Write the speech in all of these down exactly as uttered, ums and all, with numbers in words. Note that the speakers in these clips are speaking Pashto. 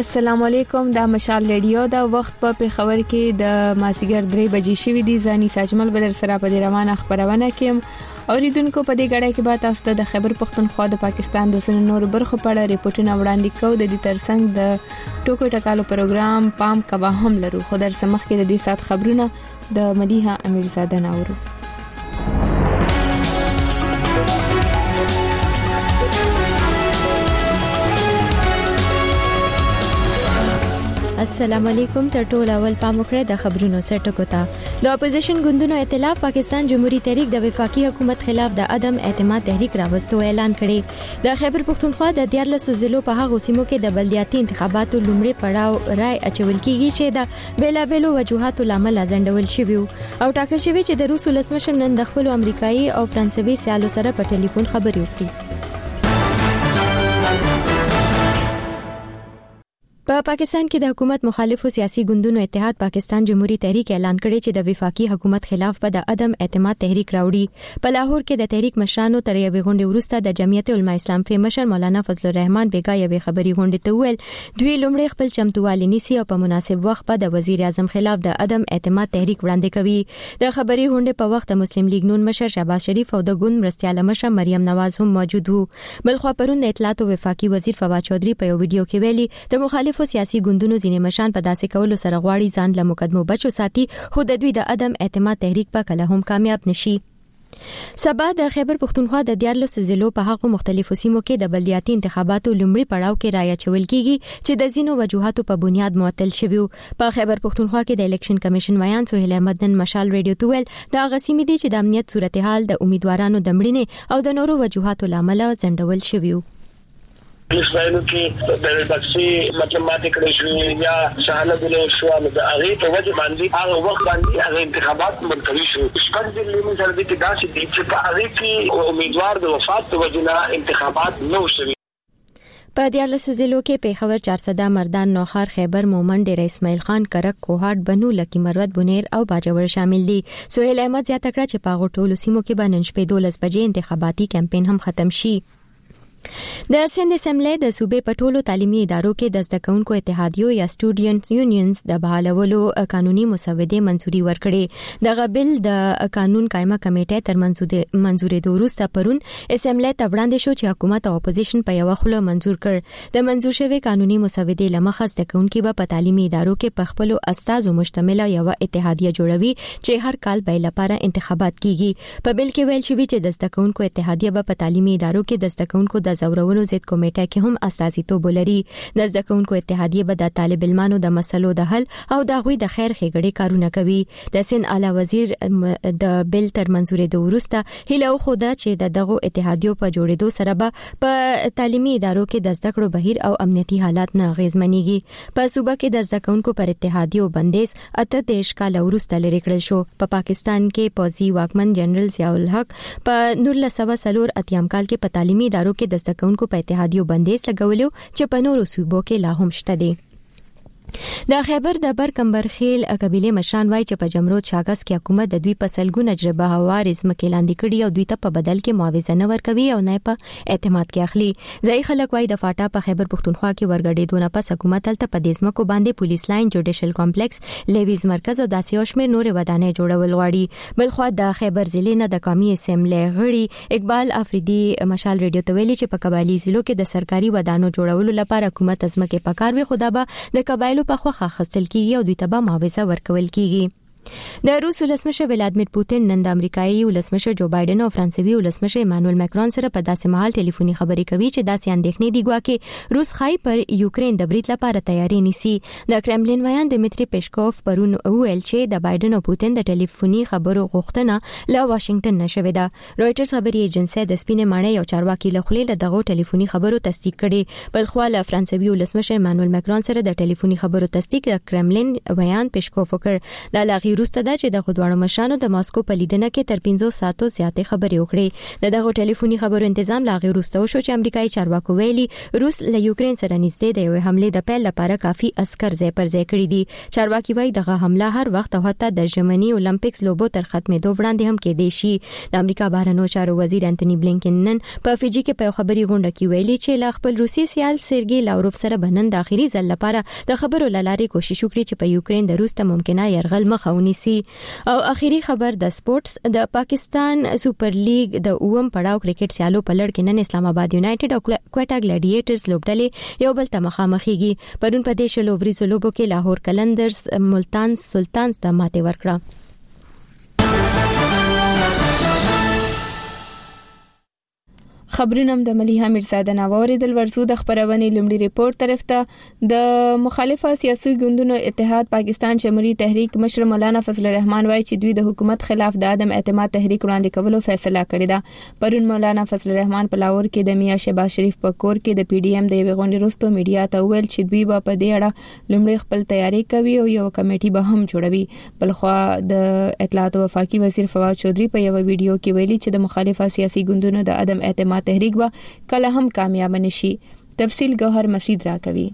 السلام علیکم، د مشال ریډیو د وخت په پیښور کې د مازیګر درې بجې شوې دي. ځاني ساجمل بدر سره په دې روانه خبرونه کوم. اوریدونکو په دې غړې کې به تاسو د خیبر پختونخوا د پاکستان د سن نور برخو په اړه ریپورتونه وړاندې کوو. د دې ترڅنګ د ټوکو ټکالو پروګرام پام کبا هم لرو. خو در سمخ کې د دې سات خبرونه د مدیحه امیرزاده ناورو. السلام علیکم. تر ټولو اول پام وکړئ د خبرونو سرټکو ته. د اپوزیشن ګوندونو ائتلاف پاکستان جمهوریت تحریک د وفاقي حکومت خلاف د عدم اعتماد تحریک راوستو اعلان کړی. د خیبر پختونخوا د دیارلس ضلعو په هغه سیمو کې د بلدیاتي انتخاباتو لومړی پړاو رای اچول کیږي چې د بیلابېلو وجوهاتو لامل ځنډول شوی او ټاکل شوی چې د روس ولسمشر نن د خپل امریکایي او فرانسوي سیالو سره په ټلیفون خبرې وکړي. په پا پاکستان کې د حکومت مخالفو سیاسي ګوندونو اتحاد پاکستان جمهوریت تحریک اعلان کړی چې د وفاقي حکومت خلاف په د عدم اعتماد تحریک راوړي. په لاهور کې د تحریک مشرانو تر یوې غونډې وروسته د جمعیت علماء اسلام فی مشر مولانا فضل الرحمن بیگا یوې خبري غونډې ته ویل دوی لومړی خپل چمتووالي نیسي او په مناسب وخت په د وزیر اعظم خلاف د عدم اعتماد تحریک وړاندې کوي. د خبري غونډې په وخت مسلم لیگ نون مشر شهباز شریف او د ګوند مرستیاله مشر مریم نواز هم موجود وو. بلخو پرون د اطلاعات او وفاقي وزیر فواد چودھری په یو ویډیو کې ویلي د مخالفو سیاسي ګوندونو ځینې مشان په داسې کولو سره غواړي ځان له مقدمو بچو ساتي، خو د دوی د عدم اعتماد تحریک په کله هم کامیاب نشي. سبا د خیبر پختونخوا د دیارلس ضلعو په هغو مختلفو سیمو کې د بلدیاتي انتخاباتو لومړی پړاو کې رای اچول کیږي چې د ځینو وجوهاتو په بنیاد معطل شوی. په خیبر پختونخوا کې د الیکشن کمیشن ویان سہیل احمد نن مشال ریډیو ته ویل دا غسیمې دي چې د امنیت صورتحال د امیدوارانو د مړینې او د نورو وجوهاتو لامل ځنډول شوی. اسرائیل کې د بکسي مطلب ماته کړی شو یا شاهنه دلې شو نو د هغه په وجه باندې هغه وخت باندې هغه انتخابات منتوي شو. شپږ ځلې موږ سره د کې داسې دي چې په هغه کې امیدوار د وفات په وجه نه انتخابات نه وشوي. په دیارلس ضلعو کې پیښور چارسده مردان نوخار خیبر مومن ډیر اسماعیل خان کرک کوهاټ بنو لکی مروت بنیر او باجوړ شامل دي. سہیل احمد زیاته کړه چې په غټولو سیمو کې به نن شپې دولس بجې انتخاباتي کمپاین هم ختم شي. د سند اسمبلی د صوبې په ټولو تعلیمي ادارو کې د زده کوونکو اتحادیو یا سټوډنټس یونینز د بحالولو قانوني مسودې منځوري ورکړې. دغه بل د قانون قائمه کمیټې تر منځورې وروسته پرون اسمبلی ته وړاندې شو چې حکومت او اپوزیشن په یو خوله منځور کړ. د منځور شوی قانوني مسودې لمخه زده کوونکي به په تعلیمي ادارو کې په خپل استازو مشتمله یو اتحادیه جوړوي چې هر کال به لپاره انتخابات کیږي. په بل کې ویل شوی چې د زده کوونکو اتحادیه به په تعلیمي ادارو کې د زده کوونکو د زورولو ضد کمیټه کې هم استازیتوب لري. د زده کوونکو اتحادیه به د طالب علمانو د مسلو د حل او د غوي د خیر ښېګړې کارونه کوي. د سن اعلی وزیر د بل تر منځورې وروسته هیله خوده چې د دغه اتحادیو په جوړېدو سره به په تعلیمي ادارو کې د زده کړو بهیر او امنیتي حالات نه اغیزمنېږي. په صوبه کې د زده کوونکو پر اتحادیو بندیز اته دیش کال وروسته لري کړل شو. په پاکستان کې پوزي واکمن جنرال ضیاء الحق په نولس سوه څلور اتیام کال کې په تعلیمي ادارو کې د زده کوونکو په اتحادیو بندیز لګولیو چې په نورو صوبو کې لا هم شته دي. د خیبر د برکمبرخیل قبيله مشران وایي چې په جمرود شاګس کې حکومت د دوی په سلګونه اجربه هوارز مکه لاندې کړي او دوی ته په بدل کې معاوضه نه ورکوي او نه په اعتماد کې اخلي. ځای خلک وایي د فاټا په خیبر پختونخوا کې ورګډېدونه پس حکومت تل په دیزمکو باندې پولیس لاین جوډیشل کمپلیکس لیویز مرکز او داسې اوشمیر نور ودانې جوړول غواړي. بلخو د خیبر ضلع نه د قومي اسمبلی غړي اقبال افریدي مشال ریډیو ته ویلي چې په قبایلی ضلعو کې د سرکاري ودانو جوړولو لپاره حکومت ازمکه پکار وي، خو دا به د قبایلو په خوخه خستل کیږي او دوی ته به معاوضه ورکول کیږي. د روس ولسمشر ولادیمیر پوتین نن د امریکایي ولسمشر جو بایدن او فرانسوي ولسمشر ایمانوئل ماکرون سره په داسې مهال ټلیفوني خبرې کوي چې داسې اندېښنې دي ګواکې روس خای پر یوکرين د برید لپاره تیاری نیسي. د کرملین ویان دمیتری پیشکوف پرون ویل چې د بایدن او پوتین د ټلیفوني خبرو غوښتنه له واشنگټن نشوي ده. رويټرز خبري ایجنسی د سپینې ماڼۍ یو چارواکي له خلې له دغه ټلیفوني خبرو تصدیق کړي. بلخو له فرانسوي ولسمشر ایمانوئل ماکرون سره د ټلیفوني خبرو تصدیق د کرملین ویان پیشکوف وکړ. د لاغي وروسته دا چې د غوډوانو مشرانو د ماسکو په لیدنه کې تر پنځه ساعتو زیاتې خبرې وکړې. د دغه ټلیفوني خبرو تنظیم لا غیر وروسته شو چې امریکایي چارواکو ویلي روس له یوکرين سره نږدې د یو حمله د پیل لپاره کافي عسكر ځای پر ځای کړی دي. چارواکي وايي دغه حمله هر وخت او حتی د ژمنی اولمپیکس لوبو تر ختمېدو وړاندې هم کېدای شي. د امریکا بهرنیو چارو وزیر انټونی بلینکن نن په فیجی کې په خبري غونډه کې ویلي چې لا خپل روسي سیال سرګي لاوروف سره بنن د اخیری ځل لپاره د خبرو لاري کوشش وکړي چې په یوکرين د روس ته ممکنه يرغل مخه ونیسي. او اخیری خبر د سپورتس د پاکستان سوپر لیګ د اوم پړاو کرکټ سیالو په لړ کې نن اسلام آباد یونایټډ او کوټا ګلیډیټرز لوبډلې یو بل ته مخامخېږي. پرون په دې شلو ورځو لوبو کې لاهور کلندرز ملتان سلطانز ته ماته ورکړه. خبرونه د مليحه میرزاده ناووري د ورزو د خبرونې لومړي ریپورت طرف ته د مخالفه سیاسي ګوندونو اتحاد پاکستان جمهوریت تحریک مشر مولانا فضل الرحمن وایي چې دوی د حکومت خلاف د عدم اعتماد تحریک وړاندې کولو فیصله کړې ده. پرون مولانا فضل الرحمن په لاهور کې د میا شهباز شریف په کور کې د پی ډی ایم د یو غونډې وروسته میډیا ته ویل چې دوی به په دې اړه لومړی خپل تیاری کوي او یو کمیټي به هم جوړوي. بلخوا د اطلاعات او وفاقي وزیر فواد چودري په یو ویډیو کې ویلي چې د مخالفه سیاسي ګوندونو د عدم اعتماد تحریک با کله هم کامیاب نشي. تفصیل گوهر مسید را کوي.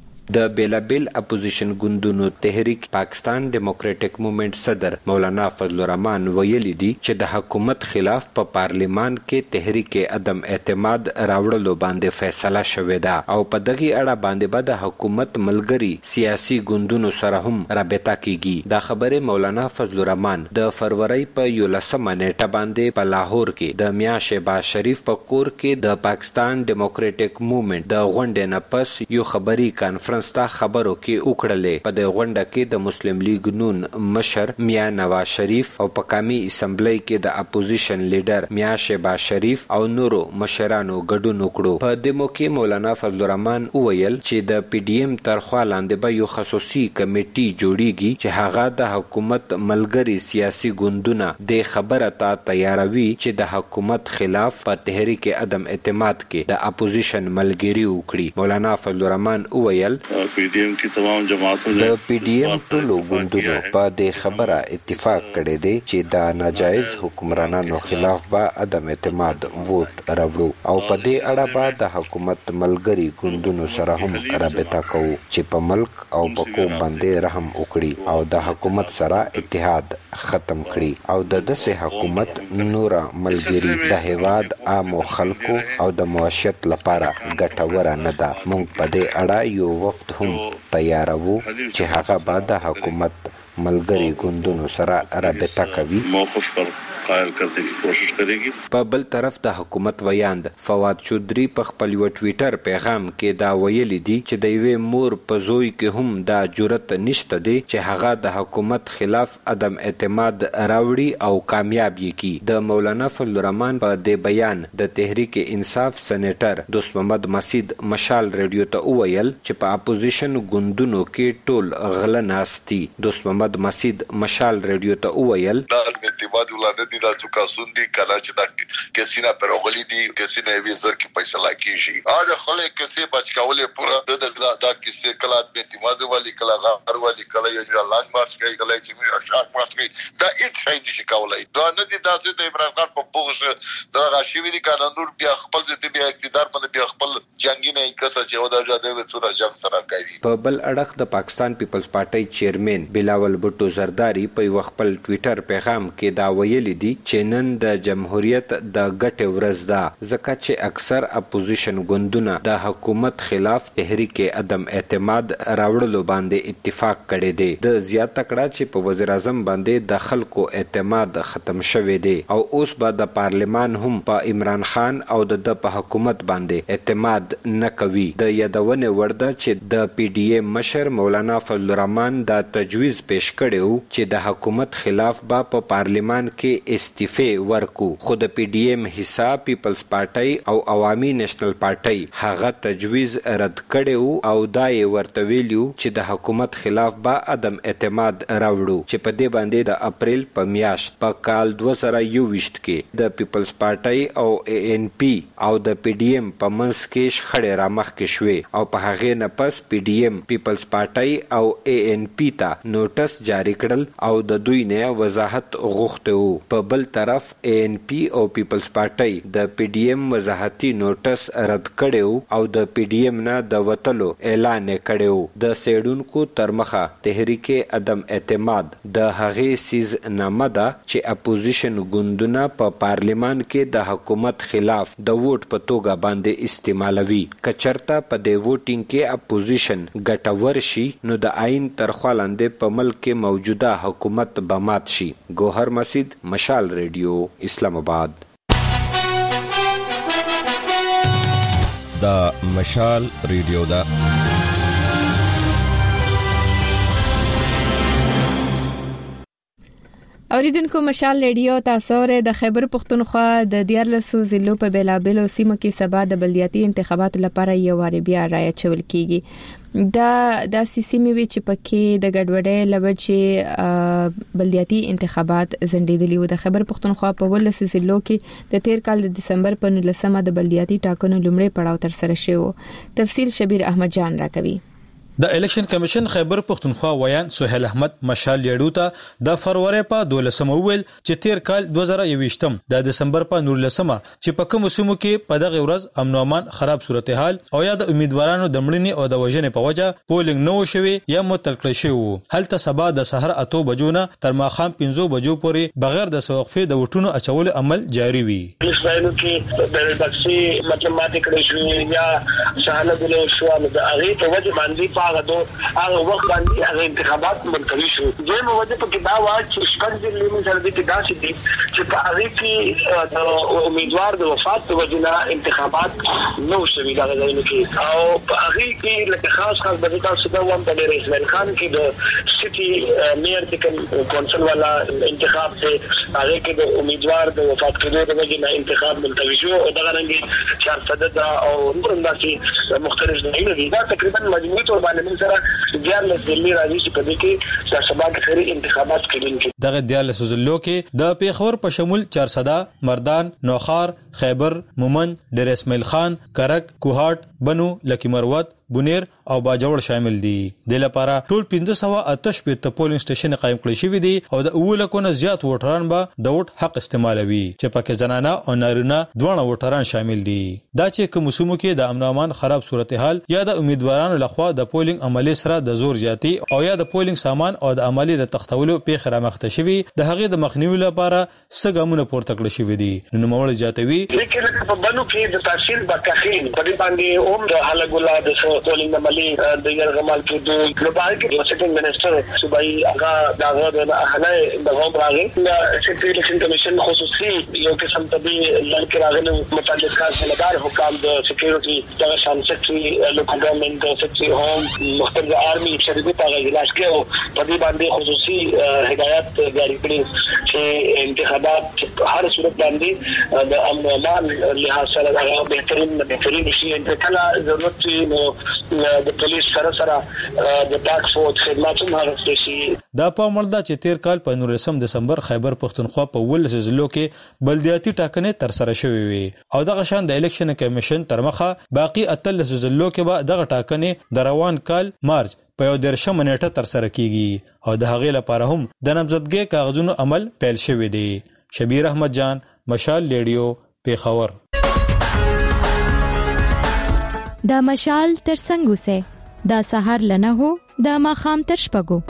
د بیلابیل اپوزیشن ګوندونو تحریک پاکستان ډیموکراټک موومېنټ صدر مولانا فضل الرحمن ویلي دي چې د حکومت خلاف په پا پارلیمان کې تحریک عدم اعتماد راوړلو باندې فیصله شوې ده او په دغه اړه باندې به د حکومت ملګری سیاسي ګوندونو سره هم رابطه کیږي. دا خبره مولانا فضل الرحمن د فروری په یولسمه نیټه باندې په لاهور کې د میا شهباز شریف په کور کې د پاکستان ډیموکراټک موومېنټ د غونډې نه پس یو خبري کانفرنس تا خبرو کې وکړلې. په دې غونډه کې د مسلم لیگ نون مشر میا نواز شریف او په قومي اسمبلی کې د اپوزیشن لیډر میا شهباز شریف او نورو مشرانو ګډون وکړو. په دې موقع مولانا فضل الرحمن وویل چې د پی ډی ایم ترخوا لاندې به یو خصوصي کمیټي جوړیږي چې هغه د حکومت ملګری سیاسي ګوندونه د خبره ته تیاروي چې د حکومت خلاف په تحریک عدم اعتماد کې د اپوزیشن ملګری وکړي. مولانا فضل الرحمن وویل پی ډی ایم کی تمام جماعتوں د پی ډی ایم ټولو ګوندونو په دې خبره اتفاق کړی دی چې د ناجایز حکمرانانو خلاف به عدم اعتماد ووټ راوړو او په دې اړه به د حکومت ملګری ګوندونو سره هم رابطه کوو چې په ملک او په قوم باندې رحم وکړي او د حکومت سره اتحاد ختم کړي او د داسې حکومت نور ملګری د هیواد عام خلکو او د معیشت لپاره ګټوره نه ده. موږ په دې اړه یو وفد هم تیارو چې هغه بعد د حکومت ملګری ګوندونو سره رابطه کوي موقف پر قائل کرنے کی کوشش کرے گی. په بل طرف د حکومت ویاند فواد چودري په خپل یو ټویټر پیغام کې دا ویلي دي چې د یوې مور په زوی کې هم دا جرأت نشته دی چې هغه د حکومت خلاف عدم اعتماد راوړي او کامیاب یې کی. د مولانا فضل الرحمن په دې بیان د تحریک انصاف سېنیټر دوست محمد مسید مشال رادیو ته وویل چې په اپوزیشن ګوندونو کې ټول غله ناستي. دوست محمد مسید مشال رادیو ته وویل اعتماد ولانه دي دا څوک اسوندي کله چې دا کسینه پر غلي دي کسینه وی زر کې فیصله کیږي اج خلک کسي بچ کولې پورا د دا دا کسي کله به اعتماد والی کله غار والی کله یو لانګ مارچ کوي کله چې شاک مارچ کوي دا هیڅ شي نشي کولای. دا نه دي تاسو د عمران خان په پوښ دا غشي دي کنه نور بیا خپل ځدی بیا اقتدار باندې بیا خپل جنگي نه کسه چې ودا جاده د څورا جنگ سره کوي. په بل اړخ د پاکستان پیپلز پارټي چیرمن بلاول بوټو زرداری په خپل ټویټر پیغام کې دا ویلي دي چې نن د جمهوریت د ګټې ورځ ده ځکه چې اکثر اپوزیشن ګوندونه د حکومت خلاف تحریک عدم اعتماد راوړلو باندې اتفاق کړی دی. د زیاته کړه چې په وزیر اعظم باندې د خلکو اعتماد ختم شوی دی او اوس به د پارلیمان هم په عمران خان او د په حکومت باندې اعتماد نه کوي. د یادونه ورده چې د پی ډی ایم مشر مولانا فضل الرحمن دا تجویز پیش کړو چې د حکومت خلاف به په پارلیمان پارلیمان کې استعفی ورکو، خو د پی ډی ایم حساب پیپلز پارټي او عوامي نېشنل پارټي هغه تجویز رد کړي او دا یې ورته ویلو چې د حکومت خلاف با عدم اعتماد راوړو، چې په دې باندې د اپریل په میاشت په کال دوه زره یوویشت کې د پیپلز پارټي او ای ان پی او د پی ډی ایم په منځ کې شخړې رامخکې شوې او په هغې نه پس پی ډی ایم پیپلز پارټي او ای ان پی ته نوټس جاری کړل او د دوی نه وضاحت غوښته وو. په بل طرف ای ان پی او پیپلز پارټي د پی ډی ایم وضاحتي نوټس رد کړو او د پی ډی ایم نه د وتلو اعلان کړو. د سیډونکو تر مخه تحریک عدم اعتماد د هغې سیز نامه ده چې اپوزیشن ګوندونه په پارلیمان کې د حکومت خلاف د ووټ په توګه باندې استعمالوي. کچرته په دې ووټینګ کې اپوزیشن ګټور شي نو د آئین تر خوا لاندې په ملک کې موجوده حکومت به مات شي. ګوهر مسید، مشال ریډیو، اسلام آباد. دا مشال ریډیو دا اوریدونکو مشال ریډیو تاسو ورته د خیبر پښتونخوا د دیارلسو ضلعو په بیلابلو سیمو کې سبا د بلدیاتي انتخاباتو لپاره یو وار بیا رایه چول کیږي. دا د سیمې وی چې پکې د ګډوډۍ لوجه بلدیاتي انتخابات زندیدلی و. د خیبر پښتونخوا په ولس ضلعو کې د تیر کال د دسمبر په نولسمه د بلدیاتي ټاکنو لومړی پړاو تر سره شوی. تفصیل شبیر احمد جان راکوي. د الیکشن کمیشن خیبر پښتونخوا ویان سہیل احمد مشال لیډو ته د فروری په دولسمه ویل چې تیر کال دوه زره یوویشتم د دسمبر په نولسمه چې په کوم سیمو کې په دغه ورځ امن او امان خراب صورتحال او یا د امیدوارانو د مړینې او د وژنې په وجه پولینګ نه وشوي یا متل کړی شوی. هلته سبا د سحر اته بجو نه تر ماښام پنځه بجو پورې بغیر د وقفې د وټونو اچولو عمل جاری وي. اسرائیل کې د بکسي مطلب ماته کړی شو یا شهاله د شو د هغه په وجه باندې هغه دو هغه وخت باندې هغه انتخابات منتوي شو. دغه وجه په کې دا و چې شپږ ځلې موږ سره د کې داسې دي چې په هغه کې د امیدوار د وفات په وجه نه انتخابات نو شوي دا غوښنه کې او په هغه کې لکه خاص خاص د تاسو د وام د اسماعیل خان کې د سټي میئر د کونسل والا انتخاب ته هغه کې د امیدوار د وفات کېدو د وجه نه انتخاب منتوي شو او دا رنګ چار صد او نور انداسي مختلف ځایونه دي. دا تقریبا مجموعي تور باندې من سره دیارلس ضلعې راځي چې په دې کې د سبا کې خیري انتخابات کېدونکي. دغه دیارلس ضلعو کې د پیښور په شمول چارسده، مردان، نوخار، خیبر، مومند، ډیر اسماعیل خان، کرک، کوهاټ، بنو، لکی مروت، بونیر او باجوړ شامل دي. د لپاره ټول پنځه سوه اته شپېته پولینګ سټیشن قائم کړی شوی دي او د اوله کو نه زیات ووټران به د ووټ حق استعمالوي چې پکې زنانه او نارینه دوه ووټران شامل دي. دا چې کوم سیمو کې د امن او امان خراب صورتحال یا د امیدوارانو لخوا د پولینګ عملی سره د زور زیاتی او یا د پولینګ سامان او د عملی د تختولو پیښه رامخته شوی د هغې د مخنیوي لپاره څه ګامونه پورته کړل شوی دي. نو نوموړی زیاتوي لیکن په بنو کې د تحصیل بکخین په دې باندې اوم د حلګولا د پولینګ عملی د یرغمال کې د ګلوبال کې سیکنډ منسٹر صوبایي هغه دغه د اهله د غوړ راغی د سیکریټری الیکشن کمیشن خصوصي یو قسم طبي لړک راغلی متعلقه سندار حکام د سیکریټری د سانسټري لوکل ګورنمنت د سیکریټری هوم مختلف آرمي شریکو په اجلاس کې او په دې باندې خصوصي هدایت جاری کړي چې انتخابات هر صورت باندې د امن او امان لحاظ سره هغه بهترین بهترین شي چې کله ضرورت وي د پولیس سره سره د ټاک فورس خدماتو هغه شي. دا په ملدا چې تیر کال په نولسم دسمبر خیبر پښتونخوا په ولس ضلعو کې بلدیاتي ټاکنې تر سره شوې وي او دغه شان د الیکشن کمیشن تر مخه باقی اتلس ضلعو کې به دغه ټاکنې د روان کال مارچ په یو دیرشم نیټه تر سره کیږي او د هغې لپاره هم د نامزدګۍ کاغذونو عمل پیل شوی دی. شبیر احمد جان، مشال ریډیو، پیښور. دا مشال تر څنګه سه دا سحر لنه هو دا ماخام تر شپګو.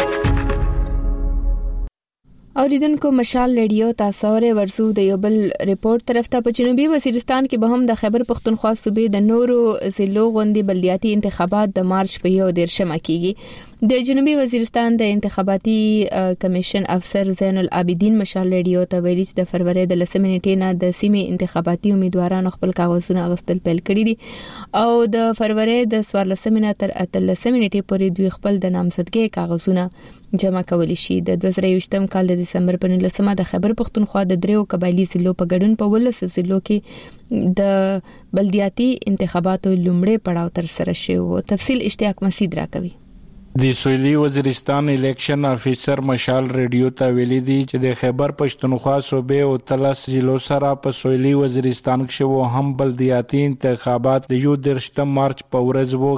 اوریدونکو مشال ریډیو تاسو ورې ورسو د یو بل ریپورت طرف ته په جنوبي وزیرستان کې به هم د خیبر پښتونخوا صوبې د نورو ضلعو غوندي بلدیاتي انتخابات د مارچ په یو دیرشمه کېږي. د جنوبي وزیرستان د انتخاباتي کمیشن افسر زین العابدین مشال ریډیو ته ویلي چې د فروری د لسمې نیټې نه د سیمې انتخاباتي امیدوارانو خپل کاغذونه اغوستل پیل کړي دي او د فروری د څوارلسمې نه تر اتلسمې نیټې پورې دوی خپل د نامزدګۍ کاغذونه جمع کول شي. د دوه زره یوولسم کال د دسمبر په نولسمه د خیبر پختونخوا د دریو قبایلی ضلعو په ګډون په ولس ضلعو کې د بلدیاتي انتخاباتو لومړی پړاو تر سره شوی. تفصیل اشتیاق مسعود راکوي. د سویلي وزیرستان الیکشن افیسر مشال ریډیو ته ویلي دی چې د خیبر پښتونخوا صوبې او تلس ضلعو سره په سویلي وزیرستان کې وو هم بلدیاتي انتخابات د یو درشتم مارچ په ورځ وو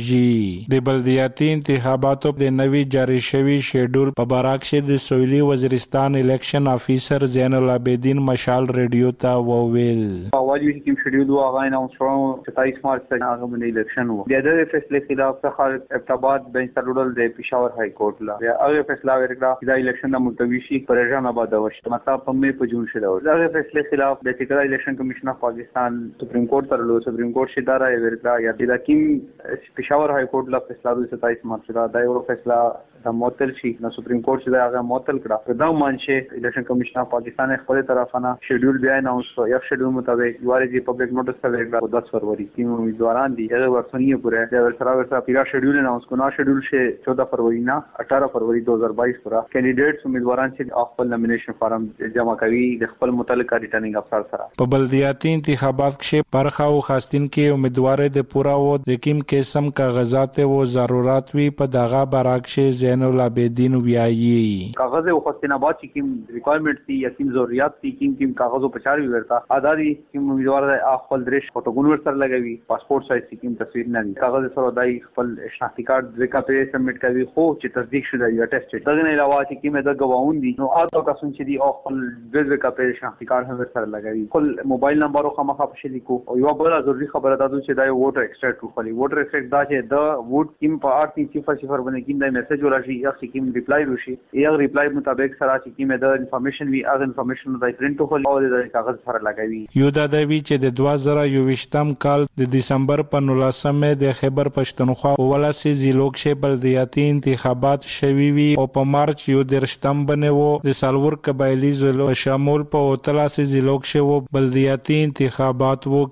کېږي. د بلدیاتي انتخاباتو د نوي جاری شوی شیډول په باره کې د سویلي وزیرستان الیکشن افیسر زین العابدین مشال ریډیو ته وویل. اول کوم شیډول و هغه نه شو ستایس مارچ ته هغه باندې الیکشن وو. د دې فیصله خلاف څخه ابتباد بین ډول د پېښور های کورټ لا یا هغه فیصله ورکړه چې د الیکشن د ملتوي شي پرېژن آباد وشته مطلب په مې په جون شله. هغه فیصله خلاف د ټیکرا الیکشن کمیشن اف پاکستان سپریم کورټ تر لو سپریم کورټ شي دارا ورکړه یا د لکیم پېښور های کورټ لا فیصله ستایس مارچ دا د یو فیصله د معطل شي نو سپریم کورټ چې دا هغه معطل کړه. دا مانشه الیکشن کمیشن اف پاکستان خپل طرفانه شیډول بیا اناونس کړ. یو شیډول مطابق یواري پبلک نوټس ته ورکړه دس فروری کې امیدواران دي هغه ورسنیه پورې د ورسره ورسره پیرا شیډول اناونس کو. نو شیډول شه چودہ فروری نه اٹھارہ فروری دو ہزار بائیس پورا کینډیډیټس امیدواران چې خپل نومینیشن فارم جمع کوي د خپل متعلقه ریټرنینګ افسر سره. په بلدیاتي انتخابات کې برخه او خاصتین کې امیدوار د پورا و د کوم قسم کاغذات او ضرورت وی په دغه براکشه زین العابدین ویایي. کاغذ او خاصتین آباد چې کوم ریکوایرمنټ دي یا کوم ضرورت دي کوم کوم کاغذو په چاري ورته اداري کوم امیدوار خپل درش فوټوګون ور سره لګوي پاسپورت سایز کوم تصویر نه کاغذ سره دای خپل شناختی کارت د کاپي سبمټ کوي خو چې تصدیق شوه یا ټیسټ دغه نه علاوه چې کومه د غواون دي نو اته کسان چې دي او خپل د کاپي شناختی کارت هم ور سره لګوي خپل موبایل نمبر او خامخا په شلی کو او یو بل ضروري خبره ده چې دا ووټر ایکسټریکټ خپل ووټر ایکسټریکټ دا چې د ووټ کیم په آر تی صفر صفر باندې کیم د میسج ورشي یا کیم ریپلای وشي یا ریپلای مطابق سره چې کیم د انفارمیشن وی از انفارمیشن د پرینټ خو او د کاغذ سره لګوي. یو دا د وی چې د دوه زره یوولسم کال د دسمبر په نولسمه د خیبر پښتونخوا ولسی ضلعو کې بلدیاتي انتخابات شوي وي او په مارچ یو درشتم باندې وو د سالور قبایلی ضلعو شامل په اوتلاسی ضلعو کې وو بلدیاتي انتخابات وو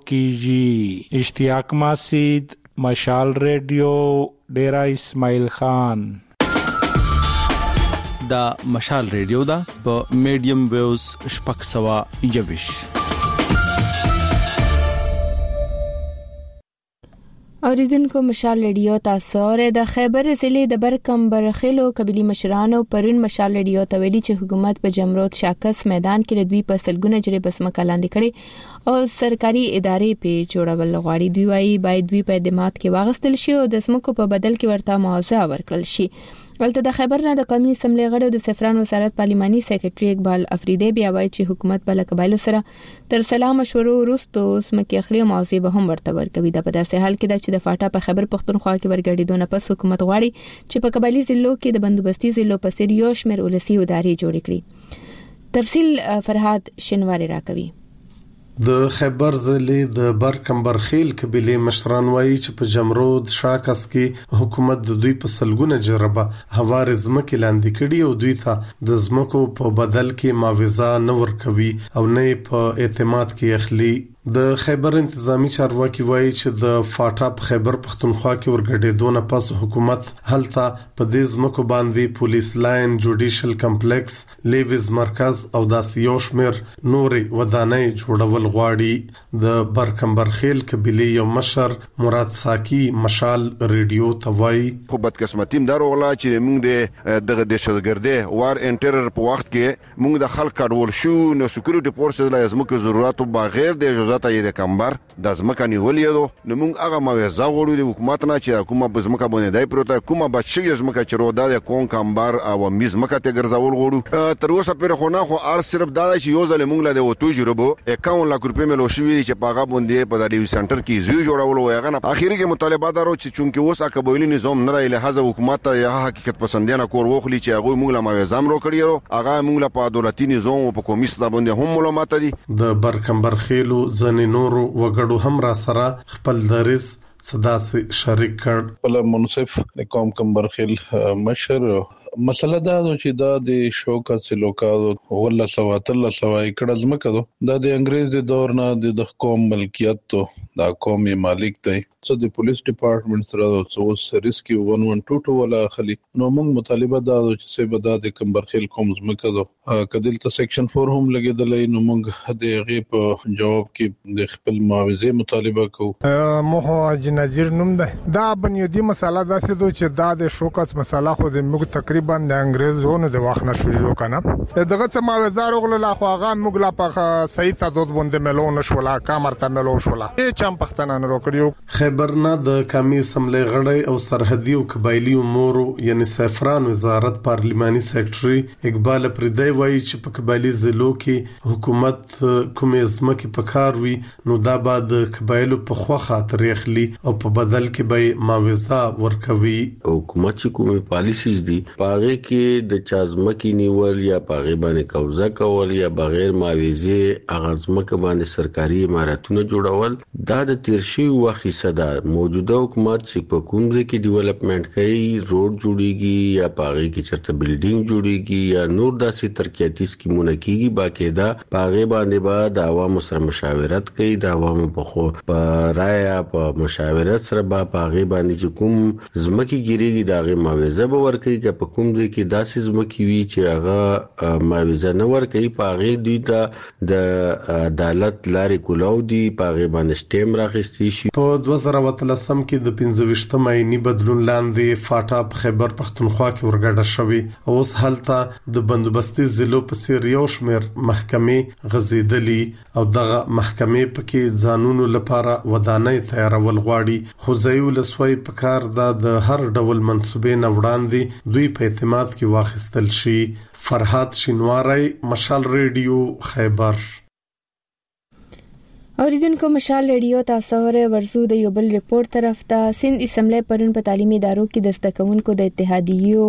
کیږي. اشتیاق مسعود مشال ریډیو ډیرا اسماعیل خان. دا مشال ریډیو دا په میډیم ویوز شپږ سوه یوویش. اوریدونکو مشال ریډیو تاسو ر د خیبر ضلع د برکمبر خلو قبيلي مشرانو پرون مشال ریډیو ته ویلي چې حکومت په جمرود شاکس میدان کې دوی په سلګونه جری بسمه کلاندې کړي او سرکاري ادارې په جوړول غواړي. دوی وايي باید دوی په دمات کې واغستل شي او د سمکو په بدل کې ورته معاوضه ورکړل شي. ولته د خیبر نه د قومي اسمبلی غړو د سفران وزارت پارلماني سیکریټري اقبال افریدی بیا وایي چې حکومت بل قبایلو سره تر سلام مشورو وروسته سمکه اخلي معاوضه به هم ورته ورکوي. د په داسې حال کې چې د فاټا په خیبر پښتونخوا کې ورګړېدونه پس حکومت غواړي چې په قبایلی ضلعو کې د بندوبستي ضلعو په سر یو شمېر ولسی ادارې جوړ کړي. تفصیل فرهاد شنواری راکوي. د خیبر ضلع د برکمبر خیل قبیله مشران وایي چې په جمرود شاکس کې حکومت د دوی په سلګونه جربه هوار زمکه لاندې کړي او دوی ته د زمکو په بدل کې معاوضه نه ورکوي او نه په اعتماد کې اخلي. د خیبر انتظامی چارواکي وایي چې د فاټا په خیبر پښتونخوا کې ورګډېدونه پس حکومت هلته په دې ځمکو باندې پولیس لاین، جوډیشل کمپلیکس، لیویز مرکز او داسې یو شمېر نورې ودانۍ جوړول غواړي. د برکمبر خیل قبیلې یو مشر مراد ساکی مشال ریډیو ته وایي خو بدقسمتي دارو غلا چې موږ د دغه دهشتګردي وار ان ټیرر په وخت کې موږ د خلک کډول شو نو سکیورټي فورسز لا زموږ ضرورتو بغیر د اجازه ته د کمبر د زمکه نیولې دو نو موږ هغه معاوضه غوړو د حکومت نه چې حکومت په زمکه باندې دای پروته کومه بچي زمکه چې رو د کون کمبر او میز مکه ته ګرځول غوړو تر اوسه پر خو نه خو ار صرف دا چې یو ځل موږ له د وټو جوړبو اکاون لک روپې ملو شوې چې پاغه باندې په دریو سنټر کې زیو جوړول وای هغه اخیری کې مطالبه دارو چې چونکه اوس اکبویلی نظام نه راي له حکومت ته یا حقیقت پسندانه کور وخلی چې هغه موږ له معاوضه امر کړیو هغه موږ له په دولتي نظام په کومیس د باندې هم معلومات دي. د برکمبر خیلو ځنې نورو وګړو هم را سره خپل درس صداسي شریک کړ. بل منصف د قوم کمبرخیل مشر مسله دا چې دا د شوکت سلوکا ولا سواتل سوای کړه زمکه دا د انګريز د دور نه د قوم ملکیت ته دا قومي مالک دی. څو د پولیس ډپارټمنټ سره څو ریسکیو ون ون ټو ټو ولا خلی نو موږ مطالبه دا چې سبا د کمبرخیل قوم زمکه دا کدل ته سیکشن فور هم لګیدلې نو موږ د غیب جواب کې د خپل معاوضه مطالبه کوو. مو حاج نذیر نوم ده دا بنیادی مسله دا چې دا د شوکت مسله خو د موږ تقریبا د انګريزونو د واخ نه شروع وکنه دغه څه معاوضه وغله لا خو هغه موږ لا په صحیح تعداد باندې ملون شولا کامرته ملو شولا چم پښتنه نه وکړو. خیبرنا د قومي اسمبلی غړی او سرحدي او قبایلی امور یعنی سفران وزارت پارلیماني سیکریټري اقبال پردی وایي چې په قبایلی ضلعو کې حکومت کومې ځمکې په کار وي نو دا بعد قبایلو په خوخه ترېخلي او په بدل کې به معاوضه ورکوي. حکومت چې کومې پالیسیز دي پاره کې د چازمکې نیول یا پاره باندې قبضه کول یا بغیر معاوضه اغازمکه باندې سرکاري اماراتونه جوړول دا د تیرشي وخت صدا موجوده حکومت چې په کوم ځای کې ډیولپمنٹ کوي روډ جوړیږي یا پاره کې چرته بلډینګ جوړیږي یا نور داسې ترقیاتي سکیمونه کیږي باقاعده پاره باندې به د عوامو سره مشاورت کوي د عوامو په خو په رائے په مشاورت سره به پاره باندې چې کوم ځمکې ګیریږي دا غي معاوضه به ورکړي چې په کوم ځای کې داسې ځمکې وي چې هغه معاوضه نه ورکړي پاره دوی ته د عدالت لارې کولاو دي پاره باندې سټیم راخستي شي. په دوه زره اتلسم کې د پنځه ویشتم آئینی بدلون لاندې فاټا په خیبر پښتونخوا کې ورګډه شوې او اوس هلته د بندوبستي ضلعو په څیر یو شمېر محکمې غځېدلي او دغه محکمې پکې ځانونو لپاره ودانۍ تیارول غواړي خو ځای ولسوي په کار دا د هر ډول منصوبې نه وړاندې دوی په اعتماد کې واخیستل شي. فرحات شینواری مشال ریډیو خیبر. اوریدونکو مشال ریډیو تاسو ورې ورزو د یو بل ریپورت طرف ته سند اسمبلی پرون په تعلیمي ادارو کې د زدهکوونکو د اتحادیو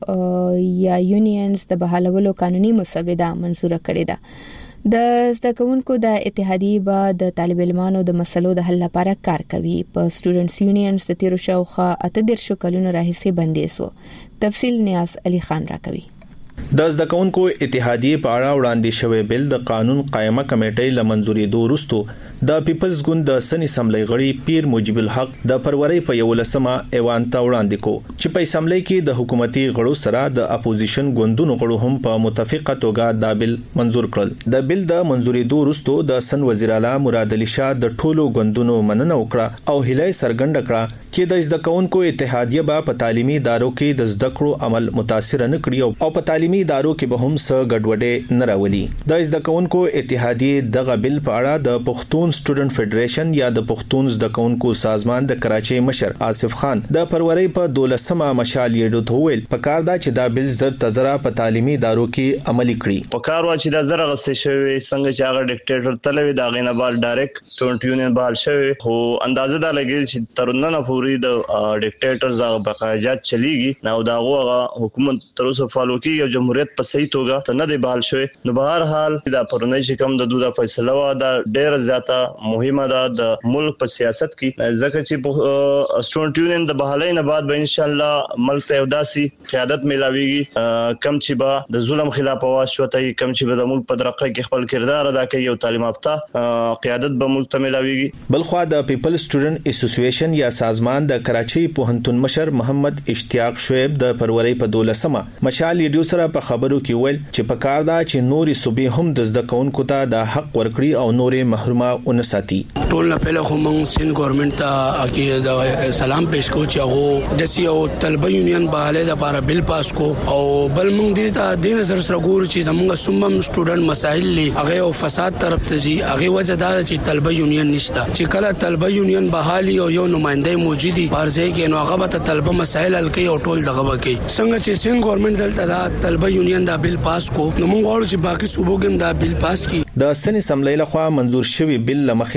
یا یونینز د بحالولو قانوني مسوده منزوره کړې ده. د زدهکوونکو د اتحادیې به د طالب علمانو د مسلو د حل لپاره کار کوي. په سټوډنټس یونینز د تیرو شاوخوا اته دیرشو کلونو راهیسې بندیز وو. تفصیل نیاز علي خان راکوي. د زدهکوونکو اتحادیې په اړه وړاندې شوی بل د قانون قائمه کمیټې لمنځوري دوروستو د پیپلز ګوند د سن اسمبلی غړي پیر موجب الحق د فروری په یولسمه ایوان ته وړاندې کو چې په اسمبلی کې د حکومتي غړو سره د اپوزیشن ګوندونو غړو هم په متفقه توګه د بل منزور کړل. د بل د منزوري دوروستو د سن وزیر اعلی مراد علي شاه د ټولو ګوندونو مننه وکړه او هیله څرګنده کړه چې د زدهکوونکو اتحادیه به په تعلیمي ادارو کې د زده کړو عمل متاثر نه کړي او په تعلیمي ادارو کې به هم څه ګډوډي نه راولي. د زدهکوونکو اتحادیه دغه بل په اړه د پښتون سټوډنټ فدریشن یا د پښتون زدهکوونکو سازمان د کراچۍ مشر آصف خان د فروری په دولسمه مشال یې ډوت ویل په کار دا چې دا بل زر تزرا په تعلیمي ادارو کې عملي کړي. په کار وا چې دا زر غستې شوی څنګه چې هغه ډیکټیټر تلوي دا غینه بال ډایرکټ سټوډنټ یونین بال شوی خو اندازه دا لګي چې ترنه پوری د ډیکټیټر زغه بقایات چلیږي نو دا غوغه حکومت تر اوسه فالو کوي او جمهوریت په صحیح توګه ته نه دی بال شوی. نو بهر حال دا پرونی چې کوم د دوه فیصله وا دا ډیر زیاته مهمه ده د ملک په سیاست کې ځکه چې سټوډنټ یونین د بحالۍ نه بعد به ان شاء الله ملک ته وداسي قیادت ملاويږي کم چې به د ظلم خلاف आवाज شوتای کم چې به د ملک په درقه کې خپل کردار ادا کوي او تعلیم یافته قیادت به ملک ته ملاويږي. بلخوا د پیپل سټوډنټ اسوسییشن یا سازمان د کراچۍ پوهنتون مشر محمد اشتیاق شعیب د فروری په دولسمه مشال ریډیو سره په خبرو کې ویل چې په کار دا چې نوري صوبې هم د زدهکوونکو ته د حق ورکړي او نورې محرومه ونساتي. ټول نه پهله خو موږ سین ګورنمنت ته کې د سلام پېښ کو چې هغه د سی او طلبه یونین بهاله د لپاره بل پاس کو او بل موږ دې ته د نظر سره ګورو چې زموږ سومم سټوډنټ مسائل لې هغه او فساد طرف ته زی هغه وجه دا چې طلبه یونین نشته چې کله طلبه یونین بحالي او یو نمائنده موجودي بارځه کې نو هغه به طلبه مسائل حل کوي او ټول دغه کوي څنګه چې سین ګورنمنت دلته دا طلبه یونین دا بل پاس کو نو موږ غواړو چې باقي صوبو کې دا بل پاس کی. د سن اسمبلی لخوا منزور شوی بل لمخبا په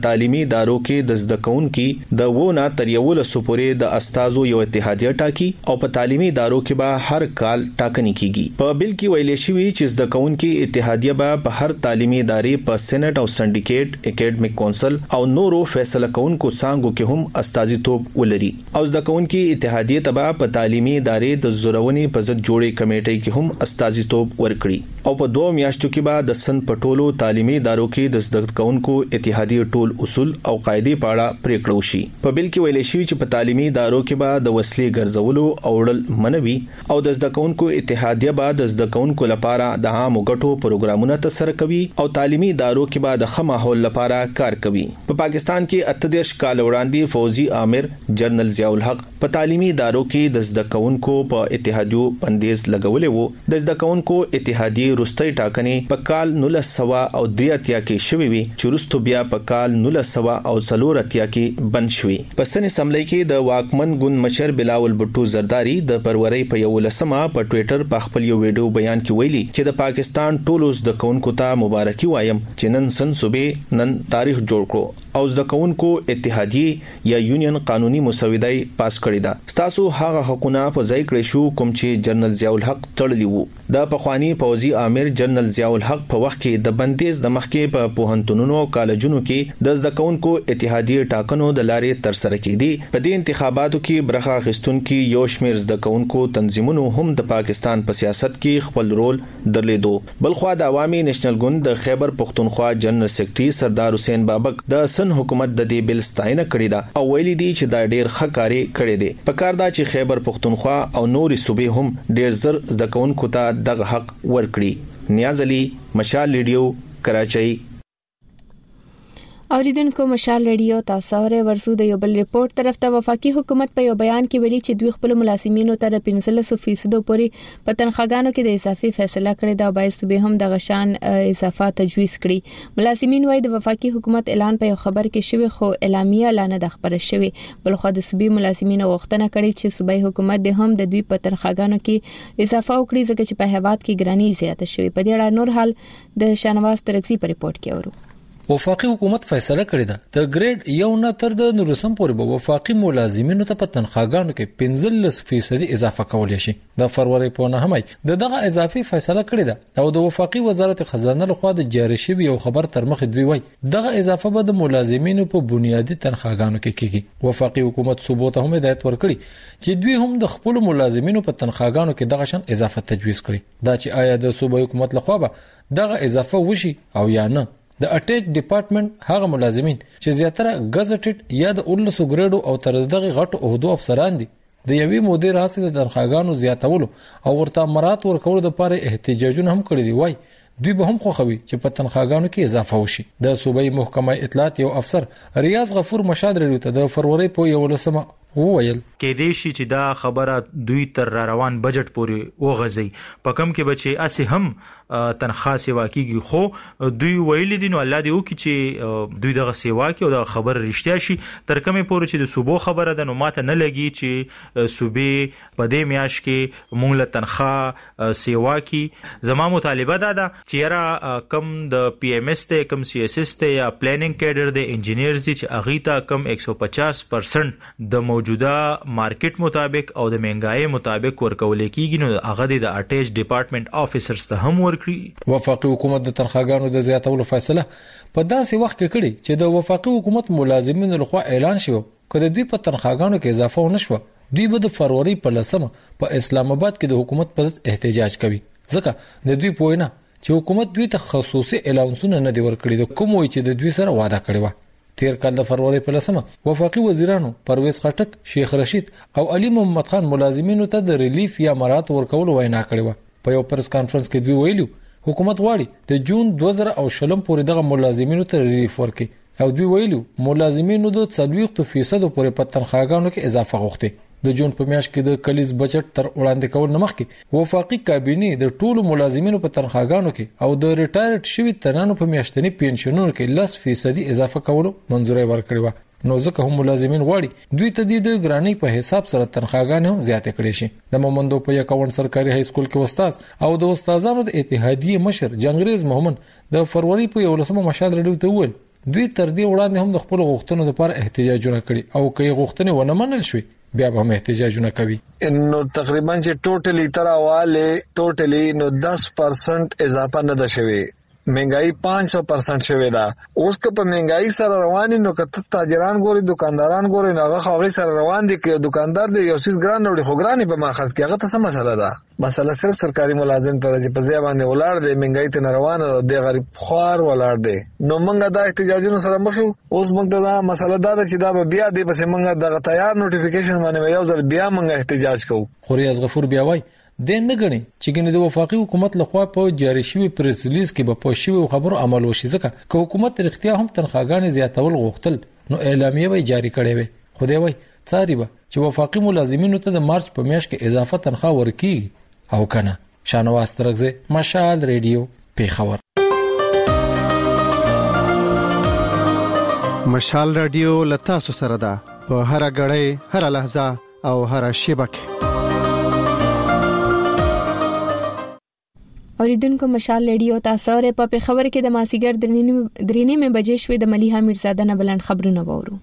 په تعلیمي ادارو کې د زده کوونکو د وونه تر یو لسو پورې د استادو یو اتحادیه ټاکي او په تعلیمي ادارو کې به هر کال ټاکنې کیږي. په بل کې ویل شوی چې زده کوونکو اتحادیه به په هر تعلیمي ادارې په سېنات او سنډیکیټ اکیډمیک کونسل او نورو فیصله کوونکو څنګه کې هم استازیتوب ولري او زده کوونکو اتحادیه ته په تعلیمي ادارې د زورونې په ضد جوړې کمیټې کې هم استازیتوب ورکړي او په دوه میاشتو کې به د سن پټولو تعلیمي ادارو کې د زده کوونکو اتحادیه ټول اصول او قاعده په اړه پریکړه وشي. په بل کې ویل شوی چې په تعلیمي ادارو کې به د وسلې ګرځولو او وړل منوي او د زده کوونکو اتحادیه به د زده کوونکو لپاره د عامو ګټو پروګرامونه ترسره کوي او تعلیمي ادارو کې به د ښه ماحول لپاره کار کوي. په پاکستان کې اته دیرش کال وړاندې فوزي عامر جنرال ضیاء الحق په تعلیمي ادارو کې د زده کوونکو په اتحادیو بندیز لګولې وو. د زده کوونکو اتحادیه روستۍ ټاکنې په کال نولس سوه او درې اتیا کې شوې وي چې وروسته بیا په کال نولس سوه او څلور اتیا کې بند شوې. په سن اسمبلی کې د واکمن ګوند مشر بلاول بټو زرداری د پرورۍ په یو لسمه په ټوئیټر په خپل یو ویډیو بیان کې ویلي چې د پاکستان ټولو زده کوونکو ته مبارکي وایم چې نن سن صوبې نن تاریخ جوړ کړو او زده کوونکو اتحادیه یا یونین قانوني مسودای پاس کړی دا. تاسو هغه حقونه په ځای کړی شو کوم چې جنرال ضیاء الحق تړلی وو. د پخوانی فوزي عامر جنرال ضیاء الحق په وخت کې د بندیز د مخکې په پوهنتونونو او کالجونو کې د زده کوونکو اتحادیه ټاکنو د لارې تر سره کېدي. په دې انتخاباتو کې برخه اخیستونکو یو شمېر زده کوونکو تنظیمونو هم د پاکستان په سیاست کې خپل رول درلودو. بلخوا د عوامي نېشنل ګوند د خیبر پختونخوا جنرال سیکریټري سردار حسین بابک د سن حکومت د دې بل ستاینه کړې ده او ویلي دي چې دا ډېر ښه کاری کړی دی. په کار دا چې خیبر پختونخوا او نورې صوبې هم ډېر زر زده کوونکو ته دغه حق ورکړي. نیاز علي، مشال ریډیو، کراچۍ. اوریدونکو مشال ریډیو تاسو اورئ. ورسو د یو بل ریپورت طرف ته وفاقي حکومت په یو بیان کې ویلي چې دوی خپل ملازمینو ته د پنځلس فیصد پورې په تنخواګانو کې د اضافي فیصله کړې ده او باید صوبې هم د غشان اضافه تجویز کړي. ملازمین وايي د وفاقي حکومت اعلان په یو خبر کې شوی خو اعلامیه لا نه د خبره شوی. بلخو د صوبې ملازمینو غوښتنه کړې چې صوبایي حکومت د هم د دوی په تنخواګانو کې اضافه وکړي ځکه چې په هیواد کې ګرانی زیاته شوی. په دې اړه نور حال د شانواز ترکسی په ریپورت کې اورو. وفاقي حکومت فیصله کړې ده د ګریډ یو نه تر د نورسم پورې به وفاقي ملازمینو ته په تنخواګانو کې پنځلس فیصد اضافه کول شي. د فروری په نهمه د دغه اضافي فیصله کړې ده او د وفاقي وزارت خزانه لخوا د جاری شوی یو خبر تر مخ دوی وای دغه اضافه به د ملازمینو په بنیادی تنخواګانو کې کیږي. وفاقي حکومت صوبو ته هم هدایت ورکړي چې دوی هم د خپل ملازمینو په تنخواګانو کې دغه شان اضافه تجویز کړي. دا چې آیا د صوبایي حکومت لخوا به دغه اضافه وشي او یا نه. د اټیچ ډپارټمنټ هغه ملازمین چې زیاتره غزټډ یا د اولسو ګریډو او تر دغه غټو عہدو افسران دي د یوې مودې راځي د تنخواګانو زیاتولو او ورته مراد ورکول د لپاره احتجاجونه هم کړی دی. وای دوی به هم خوښوي چې په تنخواګانو کې اضافه وشي. د صوبایي محکمه اطلاعات یو افسر ریاض غفور مشاد ریډیو ته د فروری په یو لسمه وویل کې دې شي چې دا خبره دوی تر روان بجټ پورې وغځي په کم کې بچي اسی هم تنخواه سیوا کیږي خو دوی ویل دي نو الله دې وکړي چې دوی دغه سیوا کې او د خبر رښتیا شي تر کومه پورې چې د صوبو خبره ده نو ماته نه لګي چې صوبې په دې میاش کې مونږ له تنخواه سیوا کې زما مطالبه ده دا چې را کم د پی ایم ایس ته کم سی ایس ایس ته یا پلانینګ کیډر د انجینیرز دي چې اغه ته کم ایک سو پچاس پرسنټ د موجوده مارکیټ مطابق او د مهنګای مطابق ورکول کیږي نو هغه د اټیچ ډپارټمنټ افیسرز ته هم ورکړي. وفاقي حکومت د تنخواګانو د زیاتولو فیصله په داسې وخت کې کړې چې د وفاقي حکومت ملازمینو لخوا اعلان شو کله دوی په تنخواګانو کې اضافه ونه شو دوی به د فروری په لسمه په اسلام آباد کې د حکومت پر احتجاج کوي ځکه د دوی پوینه چې حکومت دوی ته خصوصي اعلانونه نه دی ورکړي کوم وی چې د دوی سره وعده کړی و. تیر کال د فروری په لسمه وفاقي وزیرانو پرویز خټک، شیخ رشید او علي محمد خان ملازمینو ته د ریلیف یا مراد ورکول وینا کړې و. په یو پریس کانفرنس کې دوی ویلو حکومت غواړي د جون دوه زره او شلم پورې دغه ملازمینو ته ریلیف ورکړي او دوی ویلو ملازمینو د څلوېښت فیصد پورې په تنخواګانو کې اضافه غوښتي. د جون په میاشت کې د کلیز بجټ تر وړاندې کول نه مخکې وفاقي کابینه د ټولو ملازمینو په تنخواګانو کې او د ریټایرډ شوی تنانو په میاشتنی پنشنونو کې لس فیصد اضافه کولو منځوري ورکړی و. نو ځکه هم ملازمین غواړي دوی ته د ګرانی په حساب سره تنخواګانې هم زیاتې کړي شي. د مومندو په یکاون سرکاري های سکول کې استاد او د استادانو د اتحادیه مشر جنگریز محمد د فروری په یولسمه مشال ریډیو ته وویل دوی تر دې وړاندې هم د خپل غوښتنو لپاره احتجاجونه کړي او کوي غوښتنې ونه منل شوې بیا به هم احتجاجونه کوي. نو تقریبا چې ټوټلی تر حواله ټوټلی نو دس پرسنټ اضافه نه ده شوی. महंगाई पाँच सौ परसेंट شوی دا. اوس که په महंगाई سره روان نو کته تاجران ګوري دکانداران ګوري نو هغه خوغي سره روان دي چې دکاندار دی یو سیس ګران وړي خو ګرانی په ماخذ کې هغه ته څه مسله ده. مسله صرف سرکاري ملازم ته چې په ځای باندې ولاړ دی महंगाई ته روانه دی غریب خوار ولاړ دی. نو موږ دا احتجاجونو سره مخ یو. اوس موږ دا مسله دا چې دا بیا دی پس موږ دغه تیار نوټیفیکیشن باندې یو ځل بیا موږ احتجاج کوو. خوري از غفور بیا وای د نه غني چې ګنې د وفاقي حکومت لخوا په جاری شوی پریس ریلیز کې به په شوی خبرو عمل وشي ځکه که حکومت رښتیا هم تنخواګانې زیاتول غوښتل نو اعلامیه به جاری کړي وي. خو دی وای څاري به چې وفاقي ملازمینو ته د مارچ په میاشت کې اضافه تنخواه ورکړي او کنه. شانواز ترغزه مشال ریډیو پیښور. مشال ریډیو لتا سره ده په هر غړې هر لحظه او هر شبکه. اوریدونکو مشال ریډیو تاسو ر په خبر کې د ماسیګر درینې مې بجې شوې د ملیحه میرزاده نه بلند خبرونه وورو.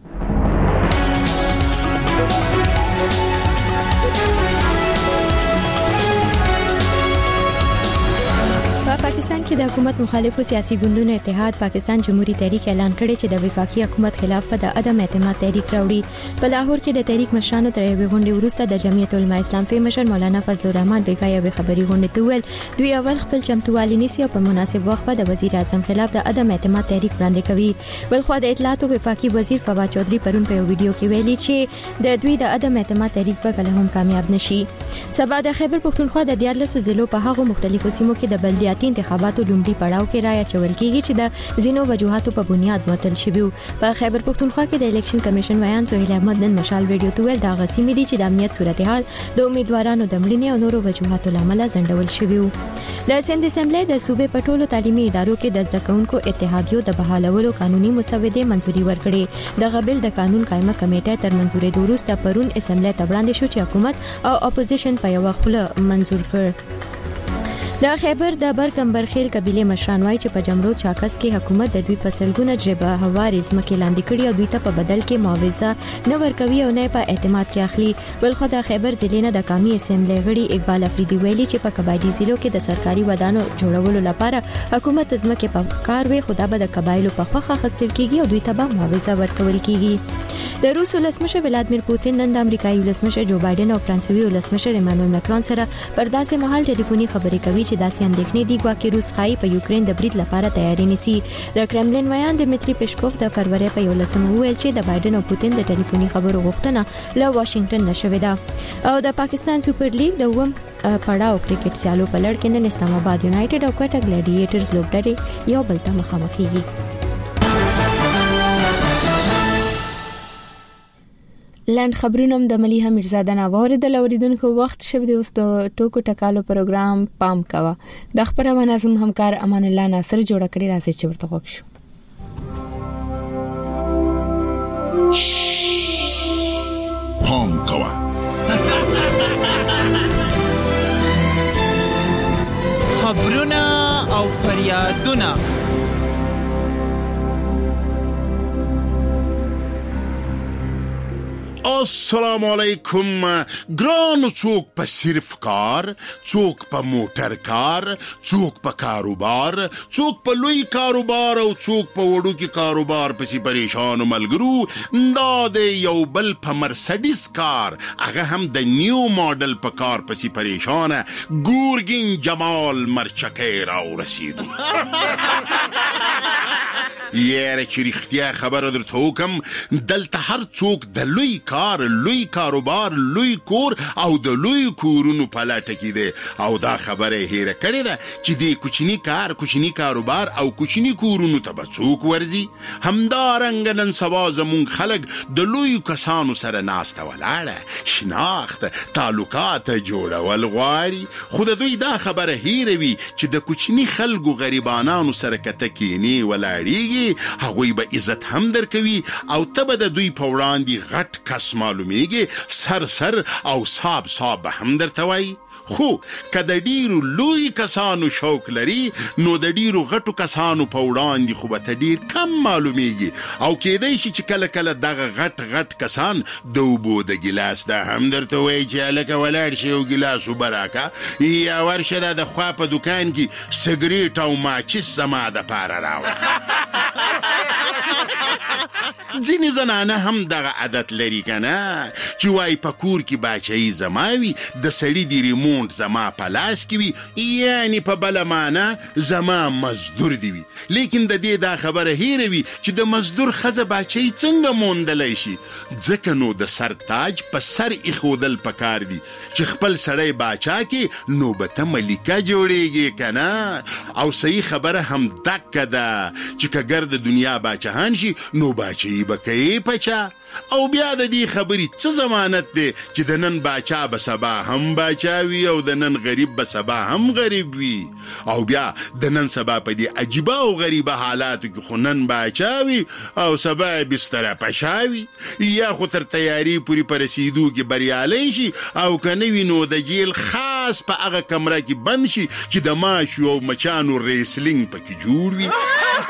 پاکستان کې د حکومت مخالفو سیاسي ګوندونو اتحاد پاکستان جمهوریت تحریک اعلان کړی چې د وفاقي حکومت خلاف په د عدم اعتماد تحریک راوړي. په لاهور کې د تحریک مشرانو تر یوې غونډې وروسته د جمعیت العلماء اسلام په مشر مولانا فضل الرحمن بیګا یو خبري غونډه ته ویل دوی اول خپل چمتووالي نیسي او په مناسب وخت د وزیر اعظم خلاف د عدم اعتماد تحریک وړاندې کوي. بل خو د اطلاعات او وفاقي وزیر فواد چودھری پرون په یو ویډیو کې ویلي چې د دوی د عدم اعتماد تحریک په کله هم کامیاب نشي. سبا د خیبر پختونخوا د دیارلسو ضلعو په هغو مختلفو سیمو کې د بلدیاتي انتخاباتو لومړي پړاو کې رایه چول کیږي چې د زینو وجوهاتو په بنیاد معطل شوی. په خیبر پختونخوا کې د الیکشن کمیشن ویان سہیل احمد نن مشال ریډیو ته ویل دا غسیمې دي چې د امنیت صورتحال د امیدوارانو د مړینې او نورو وجوهاتو لامل ځنډول شوی. د سند اسمبلی د صوبې په ټولو تعلیمي ادارو کې د زده کوونکو اتحادیو د بحالولو قانوني مسوده منځوري ورکړې. د غبل د قانون قائمه کمیټه تر منځوري وروسته پرون اسمبلی ته وړاندې شو چې حکومت او اپوزیشن په یو خپل منځور کړ. د خیبر د برکمبرخیل قبيله مشران وایي چې په جمرود چاکس کې حکومت د دوی فصلګونه جبه هوارز مکه لاندې کړي او دوی ته په بدل کې معاوضه نه ورکوي او نه په اعتماد کې اخلي. بل خو د خیبر ضلع نه د قومي اسمبلی غړي اقبال افریدي ویلي چې په قبایلی ضلعو کې د سرکاري ودانو جوړولو لپاره حکومت ځمکه په کار وي خدا به د قبایلو په خوخه خسل کیږي او دوی ته به معاوضه ورکول کیږي. د روس ولسمشر ولادمیر پوتین نن د امریکایي ولسمشر جو بایدن او فرانسوي ولسمشر ایمانوئل ماکرون سره پر داسې مهال ټلیفوني خبرې کوي چې داسې اندېښنې دي ګواکې روس خای په یوکرين د برید لپاره تیاری نیسي. د کرملین ویان دمیتری پېشکوف د فروری په یولسمه ویل چې د بایدن او پوتین د ټلیفوني خبرو غوښتنه له واشنگټن نشوي ده. او د پاکستان سپر لیګ د ووم پړاو کرکټ سیالو په لړ کې نن اسلام آباد یونایټډ او کوټا ګلیډیټرز لوبډلې یو بل ته مخامخ کیږي. لاند خبرونه د ملیحه میرزاده نه واردل اوریدونکو وخت شوه د اوس د ټوکو ټکالو پروګرام پام کوا د خبرونه نظم همکار امان الله ناصر جوړ کړی راځي چې ورته وښو. پام کوا خبرونه او فریادونه السلام علیکم. ګرانو څوک په صرف کار، څوک په موټر کار، څوک په کاروبار، څوک په لوی کاروبار او څوک په وړو کې کاروبار پسې پریشان ملګرو دا د یو بل په مرسډیز کار هغه هم د نیو ماډل په کار پسې پریشان ګورګین جمال مرچکې راو رسیدو. یاره چې رښتیا خبره درته وکم دلته هر څوک د لوی کار، لوی کاروبار، لوی کور او د لوی کورونو په لټه کې دی او دا خبره هیره کړې ده چې د کوچنی کار، کوچنی کاروبار او کوچنی کورونو ته به څوک ورځي. همدارنګه نن سبا زمونږ خلک د لوی کسانو سره ناسته ولاړه شناخت تعلقات جوړول غواړي خو د دوی دا خبره هیره وي چې د کوچنی خلکو غریبانانو سره کته کینی ولاړیږي کې هغوی به عزت هم درکوي او ته به د دوی په وړاندې غټ کس معلومیږي، سر سر او صاب صاب به هم درته وایي. خو که د ډیرو لوی کسانو شوق لري نو د ډیرو غټو کسانو په وړاندې خو به ته ډیر کم معلومیږي او کېدای شي چې کله کله دغه غټ غټ کسان د اوبو د ګیلاس دا هم درته وایي چې هلکه ولاړ شي یو ګیلاس اوبه راکړه یا ورشه دا د خوا په دوکان کې سګریټ او ماچس زما دپاره راوړه. ځینې زنانه هم دغه عادت لري که نه چې وایي په کور کې باچهي زما وي، د سړي د ریمونټ زما په لاس کې وي، یعنې په بله معنا زما مزدور دی وي. لیکن د دې دا خبره هیره وي چې د مزدور ښځه باچهي څنګه موندلی شي. ځکه نو د سر تاج په سر ایښودل پکار دي چې خپل سړی باچا کې نو به ته ملیکه جوړیږي که نه. او صحیح خبره هم دکه ده چې که ګرد دنیا باچهان شي نو باچهي به کوي پچا. او بیا د دې خبرې څه ضمانت دی چې د نن باچا به سبا هم باچا وي او د نن غریب به سبا هم غریب وي. او بیا د نن سبا په دې عجیبه او غریبه حالاتو کې خو نن باچا وي او سبا بستره پشا وي، یا خو تر تیاری پورې په رسیدو کې بریالی شي او که نه وي نو د جیل خاص په هغه کمره کې بند شي چې د ماشو او مچانو ریسلینګ پکې جوړ وي.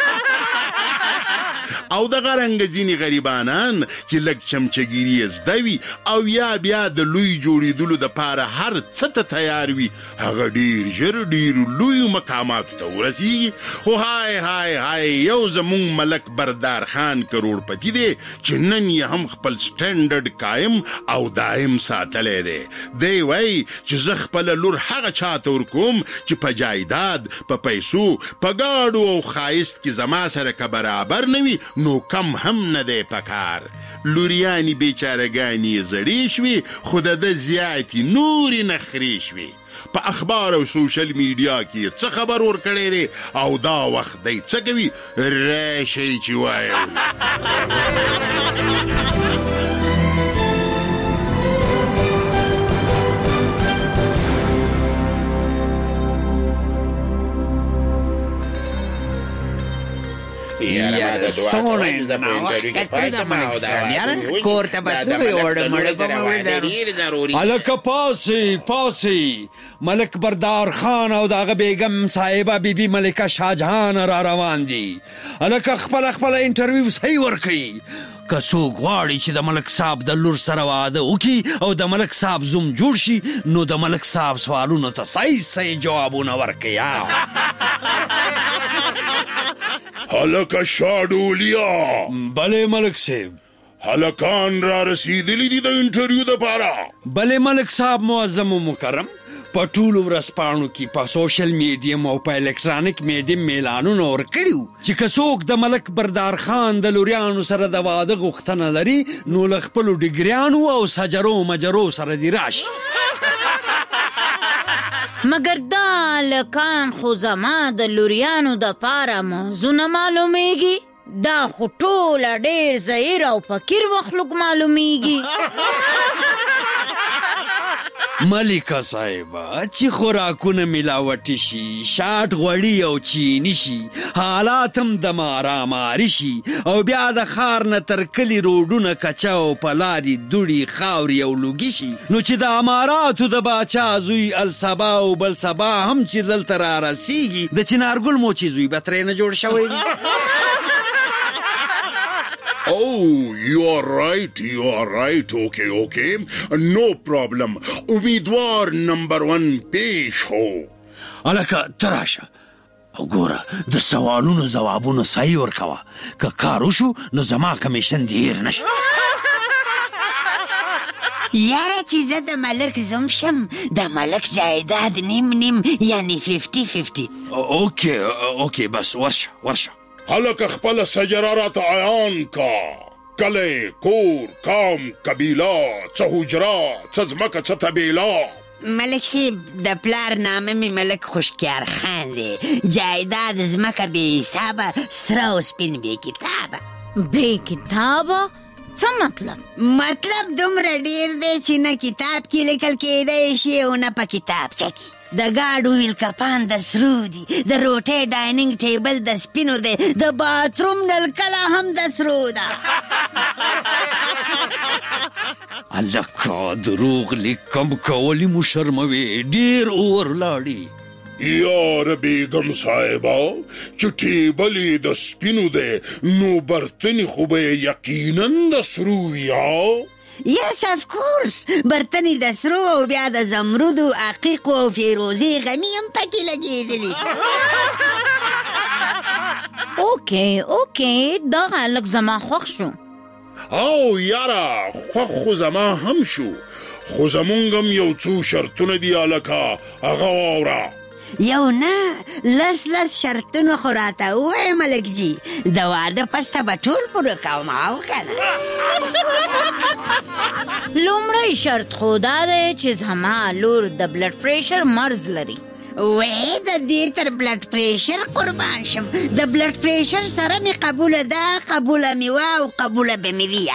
او دغه رنګه ځینې غریبانان چې لږ چمچهګیري یې زده وي او یا بیا د لوی جوړېدلو دپاره هر څه ته تیار وي، هغه ډېر ژر ډېرو لویو مقاماتو ته ورسیږي. خو های های های یو زمونږ ملک بردار خان کروڑپتی دی چې نن یې هم خپل سټنډرډ قایم او دایم ساتلی دی. دی وایي چې زه خپله لور هغه چاته ورکوم چې په جایداد، په پیسو، په ګاډو او ښایست کې زما سره که برابر نه وي نو کم هم نه دی پکار. لوریانی بیچارهګانی زړې شوې خو د ده زیاتې نورې نخرې شوې. په اخبار او سوشل میډیا کې څه خبر ورکړی دی او دا وخت دی څه کوي؟ راشئ چې وایو. یاره سونه نوښت کړی د ملک صاحب یاره کور ته به تللی وړه مړه به مې ضروري. هلکه پاسې پاسې ملک بردار خان او د هغه بیګم صاحبه بیبي ملکه شاهجهان را روان دي. هلکه خپله خپله انټرویو صحیح ورکوي. که څوک غواړي چې د ملک صاحب د لور سره واده وکړي او د ملک صاحب زوم جوړ شي نو د ملک صاحب سوالونو ته صحیح صحیح جوابونه ورکوي. هلکه شاډولیا. بله ملک صاحب. هلکان را رسیدلی دي د انټرویو دپاره؟ بله ملک صاحب معظم و مکرم. په ټولو ورځپاڼو کې په سوشل میډیم او په الکترونیک میډیم میلانونه ورکړي وو چې که څوک د ملک بردار خان د لوریانو سره د واده غوښتنه لري نو له خپلو ډګریانو او سجرو مجرو سره دې راشي. مګر دا هلکان خو زما د لوریانو دپاره موضوع معلومیږي، دا خو ټوله ډېر زهیر او فقیر مخلوق معلومیږي. ملکه صاحبه چې خوراکونه ملاوټي شي، شاټ غوړي او چینی شي، حالات هم د ماراماري شي او بیا د ښار نه تر کلي روډونه کچه او په لارې دوړي خاورې او لوګي شي نو چې د اماراتو د باچا زوی الصبا او بل صبا هم چې دلته را رسیږي د چنارګل موچي زوی به ترې نه جوړ شوی وي. Oh, you are right, you are right. Okay, okay. No problem. امیدوار نمبر ون پیش ہو. الکه تراشه او ګوره د سوالونو ځوابونو صحیح ورکوه. که کار وشو نو زما کمیشن دې هیر نشي. یاره چې زه د ملک زوم شم د ملک جایداد نیم نیم یعنی ففټي ففټي. اوکې اوکې بس ورشه ورشه. هلکه خپله سجره راته عیان کا. کلی، کور، کام، قبیله، څه حجره، څه ځمکه، څه طبیله. ملک صاحب د پلار نامه مې ملک خوشکیار خان دی. جایداد ځمکه بې حسابه، سره او سپین بې کتابه. بې کتابه؟ څه مطلب؟ مطلب دومره ډیر دی چې نه کتاب کې لیکل کېدی شي او نه په کتابچه کې. د ګاډو ویل کپان د سرو دي، د روټۍ ډایننګ ټیبل د سپینو دی، د باتروم نلکله هم د سرو ده. الکه دروغ لیکم کولی مو شرموي، ډیر اور لاړي. یار بیگم صاحبا چې ټیبل یې د سپینو دی نو برتن خو به یقینا د سرو وي. یس اف کورس، برتنې د سرو او بیا د زمرودو، عقیقو او فیروزې غمي هم پکې لګېدلي. اوکې اوکې دغه هلک زما خوښ شو. او یاره خوښ خو زما هم شو، خو زمونږ هم یو څو شرطونه دي هلکه، هغه واوره. یو نه لس لس شرطونه خو راته ووایه ملک جي، د واده پسته به ټول پوره کوم او که نه. لومړی شرط خو دا دی چې زما لور د بلډ پریشر مرض لري. وی د دې تر بلډ پریشر قربان شم، د بلډ پریشر سره مې قبوله ده، قبوله مې وه او قبوله به مې وي.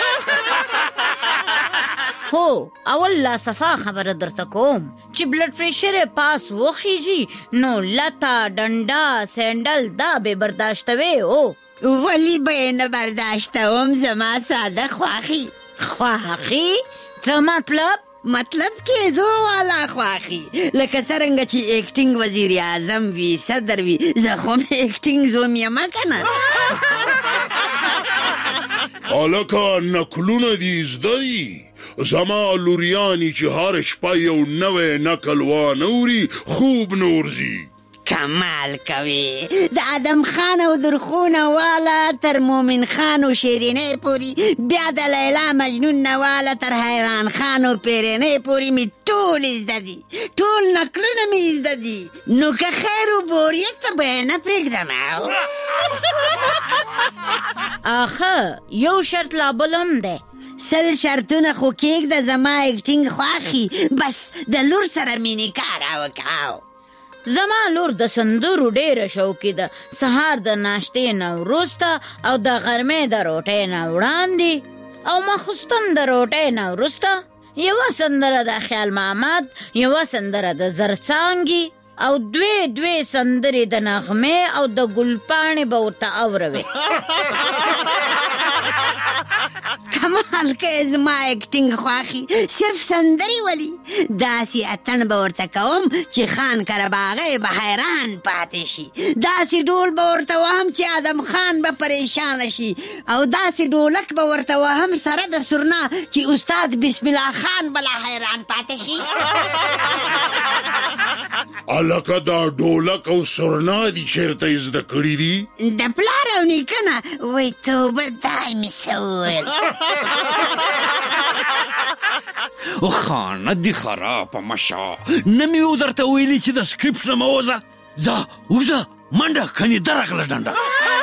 هو اول لا صفا خبره درته کوم چې بلډ پریشر پاس وخیږي نو لتا ډنډا سینډل دا به برداشتوي. او ولی به نه برداشتوم، زما ساده خواخي. خواخي څه مطلب؟ مطلب کېدو والا خواخي، لکه څرنګه چې ایکټینګ وزیر اعظم وي، صدر وي، زه خو مې ایکټینګ زوم یمه که نه. هلکه نکلونه دي زده دي، زما لوریانی چې هر شپه یو نوی نکل وانوري خوب نورځي. کمال کوي، د آدم خان او درخونه والا تر مومن خان او شیرینې پوری، بیا د لیلا مجنون نواله تر حیران خان او پیرینې پوری می ټول زده دي، ټول نکلونه می زده دي. نو که خیر و بوریت ته به نه پرېږدم. آخه یو شرط لا بل هم دی. سل شرطونه خو کېږده، زما ایکټینګ خواخي، بس د لور سره مې نکاح راوکړو. زما لور د سندرو ډیره شوقي ده، سهار د ناشتې نه وروسته او د غرمې د روټۍ نه وړاندې او ماخوستن د روټۍ نه وروسته یوه سندره د خیال محمد، یوه سندره د زرڅانګي او دوی دوی سندرې د نغمې او د ګلپاڼې به ورته اوروي. کمال که زما ایکټینګ خواخي، صرف سندرې ولي داسې اتڼ به ورته کوم چې خان کرباغی به حیران پاتې شي، داسې ډول به ورته وهم چې آدم خان به پریشانه شي، او داسې ډولک به ورته وهم سره د سرنا چې استاد بسم الله خان بلا حیران پاتې شي. هلکه دا ډولک او سرنا دي چېرته یې زده کړي دي؟ د پلار او نیکه نه. وایي توبه دای مې څه وویل. خانه دي خرابه مشه، نه مې و درته ویلي چې د سکرپټ نه مه وځه. ځه وځه منډه، کنې درغله ډنډه.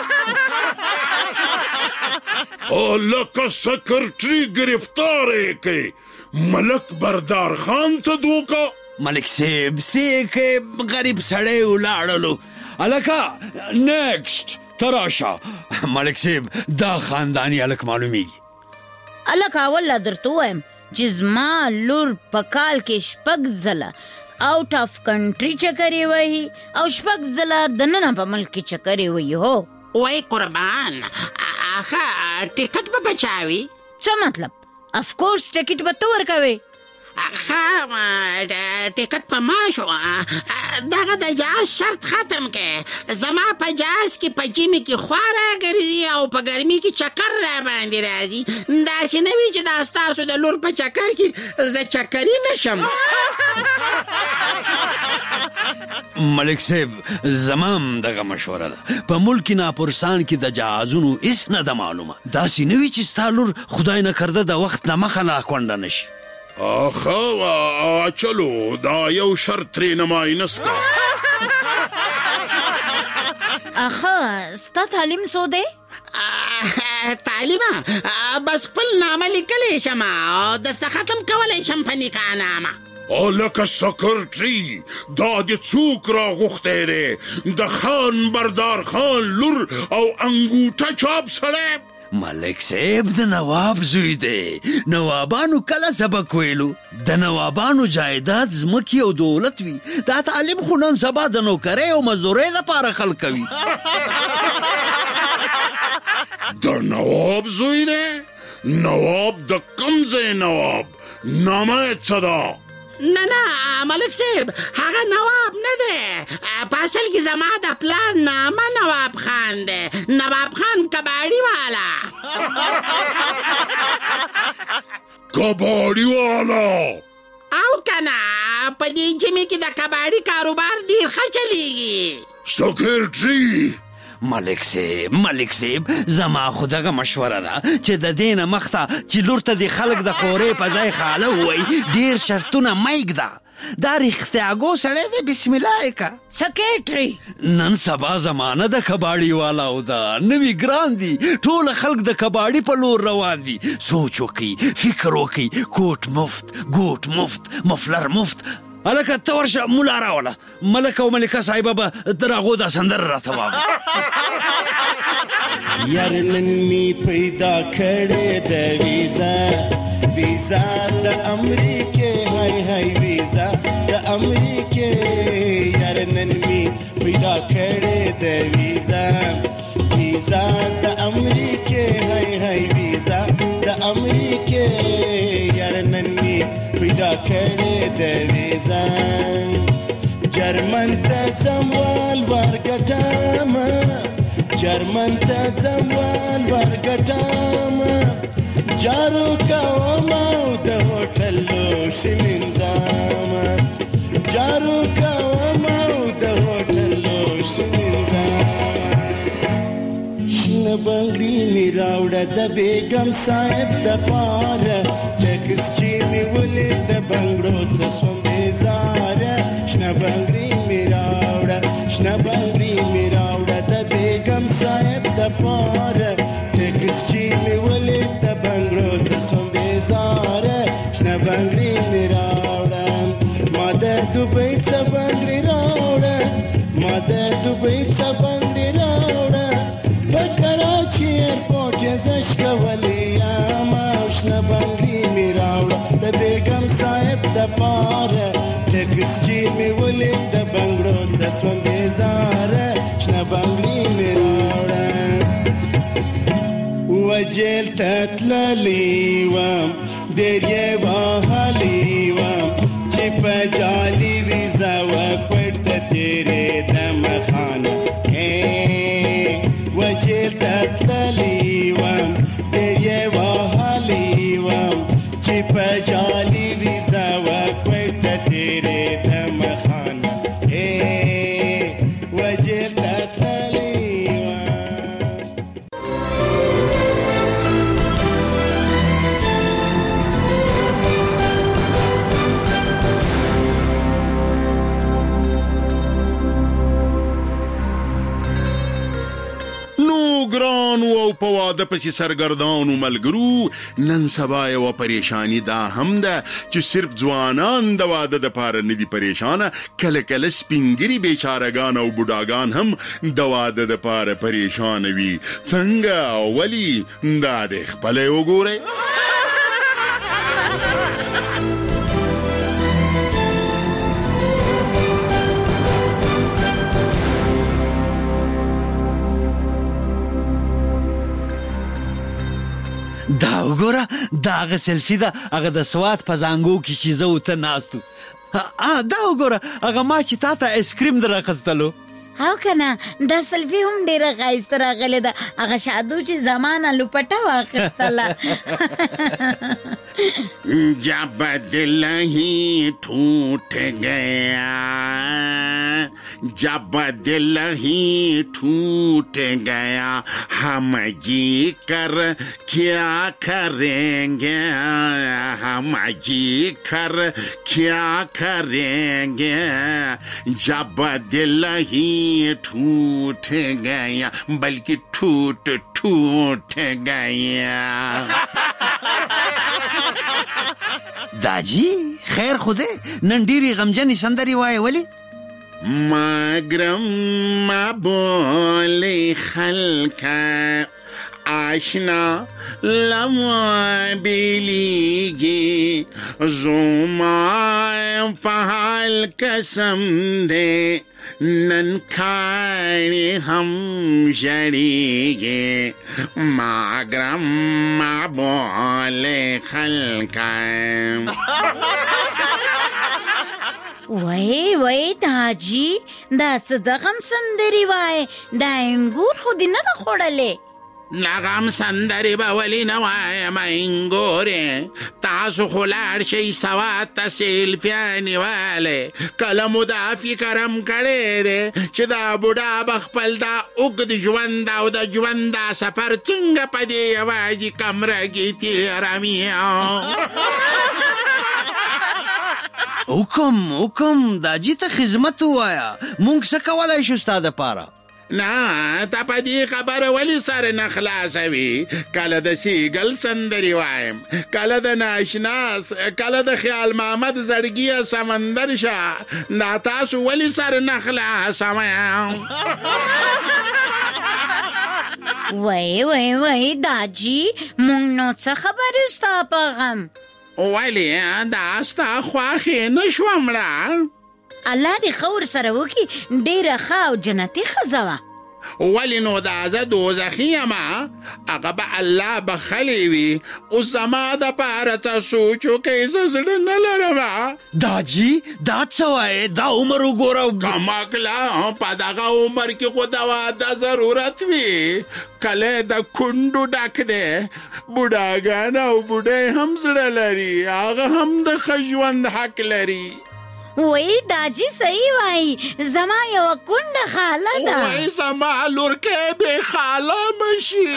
هلکه سکرټري ګرفتار یې کوي، ملک بردار خان ته دوکه. ملک صاحب سیکه غریب سړی ولاړلو. هلکه نیکسټ تراشه. ملک صاحب دا خاندانی هلک معلومیږي. هلکه اول لا درته ووایم چې زما لور په کال کې شپږ ځله آوټ آف کنټري چکرې وهي او شپږ ځله دننه په ملک کې چکرې وهي. هو وای قربان، آخه ټیکټ به بچاوي؟ څه مطلب؟ افکورس ټیکټ به ته ورکوې. ښه ټیکټ په ما شو، دغه د جهاز شرط ختم کې. زما په جهاز کې په ژمي کې خوا راګرځي او په ګرمي کې چکر را باندې راځي. داسې نه وي چې دا ستاسو د لور په چکر کې زه چکري نشم. ملک صاحب زمام دغه مشوره ده، په ملک ناپرسان کې د جهازونو هیڅ نه ده معلومه. داسې نه وي چې ستا لور خدای نه کرده د وخت نه مخه لا کونډه نشي. آخه چلو دا یو شرط ترې نمای نسکه. آخه ستا تعلیم څو دی؟ تعلیمه بس خپل نامه لیکلی شم او دستخط هم کولی شم په نکاح نامه. هلکه سکرټري دا د څوک راغوښتی دی؟ د خان بردار خان لور او انګوټه چاپ سړی؟ ملک صاحب د نواب زوی دی. نوابانو کله سبق ویلو د نوابانو جایداد ځمکې او دولت وي. دا تعلیم خو نن سبا د نوکرۍ او مزدورۍ لپاره خلک کوي. د نواب زوی دی؟ نواب د کوم ځای نواب؟ نامه یې څه ده؟ نه نه ملک صاحب هغه نواب نه دی. په اصل کې زما د پلار نامه نواب خان دی. نواب خان کباړي والا. کباړي والا او کنه په دې جمع کې د کباړي کاروبار ډیر ښه چلیږي. سکرټري ملک صاحب ملک صاحب زما خو دغه مشوره ده چې د دې نه مخته چې لور ته د خلک د خورې په ځای خاله ووایي ډیر شرطونه مه ږده. دا رښتیاګو سړی دی. بسم الله یې که. سکرټري نن سبا زمانه د کباړي والاو ده. نوي ګران دي. ټول خلک د کباړي په لور روان دي. سوچ وکړي، فکر وکړي. کوټ مفت، ګوټ مفت، مفلر مفت. هلکه ته ورشه مولا راوله. ملک او ملکه صاحبه به تر هغو دا سندره راته واوره. یار نن می پیدا کړې د ویزا ویزا د امریکې هاي هاي ویزا د امریکې. یار نن می پیدا کړې د ویزا ویزا د امریکې هاي هاي ویزا د امریکې. یار نن می پیدا کړې د ویزا. جرمن ته ځموال ورګټم، جرمن ته ځموال ورګټم. جارو کوم او د هوټل لوښي مینځم. جارو کوم او د هوټل لوښي مینځم. شنه بنګړي مې راوړه د بیګم صاحب دپاره. ټکس چې مې ولید د بنګړو ته سوم بیزاره. شنه بنګړي مې راوړه، شنه بنګړي مې راوړه د بیګم صاحب دپاره. ټکس چې مې ولید د بنګړو ته سوم بیزاره. شنه بنګړي مې راوړه. ما د دوبۍ څه بنګړي راوړه، ما د دوبۍ څه بنګړي راوړه. په کراچي ایرپورټ یې زش کولی یم. او شنه بنګړي مې راوړه د بیګم صاحب دپاره. ټکس چې مې ولید د بنګړو ته سوم بیزاره. شنه بنګړي مې راوړه. وجیل ته تللی وم، ډېر یې وهلی وم چې په جالي ویزا وکوټ ته تېرېدم خانه. وجیل ته تللی وم، ډېر یې وهلی وم چې په جالي ویزا وکوټ ته تېرېدم خانه. وجیل ته تللی ګرانو او په واده پسې سرګردانو ملګرو، نن سبا یوه پریشاني دا هم ده چې صرف ځوانان د واده دپاره نه دي پریشانه، کله کله سپینګري بیچارهګان او بوډاګان هم د واده دپاره پریشانه وي. څنګه او ولې؟ دا دې خپله وګورئ. دا وګوره، دا هغه سیلفي ده، هغه د سوات په زانګو کې چې زه ورته ناست وو. دا وګوره، هغه ما چې تا ته آیسکریم در اخیستلو. او کنه دا سلفي هم ډیره ښایسته راغلې ده. هغه شادو چې زمانه لوپټه واخیستله. جب دل ہی ٹوٹ گیا، جب دل ہی ٹوٹ گیا، ہم جی کر کیا کریں گے، ہم جی کر کیا کریں گے، جب دل ہی ٹوٹ گیا، بلکہ ٹوٹ ټوټ گیا. داجی خیر خوده نن ډیری غمجنې سندرې وایې ولې؟ مگرم ما بولی خلکه ناشنا لما بیلیگی زوما پہال قسم دے ننکاری ہم جڑیگے ماگرم مابول خلقائم وای وای داجی دا څه دغم سندري وای دا انګور خو دې نه ده خوړلې نغم سندري به ولې نه وایم انګورې تاسو خو لاړ شئ سوات ته سیلفیانې والې کله مو دا فکرم کړی دی چې دا بوډا به خپل دا اوږد ژوند او د ژوند دا سفر څنګه په دې یوازې کمره کې تېروي حکم حکم داجی ته خدمت وایا مونږ څه کولای شو ستا دپاره نه ته په دې خبره ولې سر نه خلاصوي کله د سیګل سندري وایم کله د ناشناس کله د خیال محمد زړګیه سمندر شه دا تاسو ولې سر نه خلاصوي وای وای وای داجی مونږ نو څه خبرې ستا په غم ولی دا ستا خواخې نه شوم مړه الله دې خور سره وکړي ډېره ښه او جنتي ښځه وه ولی نو دا زه دوزخي یمه هغه به الله بخلی وي اوس زما دپاره څه سوچ وکئ زه زړه نه لرمه داجي دا څه وایې دا عمر وګوره کمکله په دغه عمر کې خو د واده ضرورت وي کله د کونډو ډک دی بوډاګان او بوډۍ هم زړه لري هغه هم د ښه ژوند حق لري وای داجی صحیح وای زما یو کونډه خاله ده وای زما لورکې به خاله مشي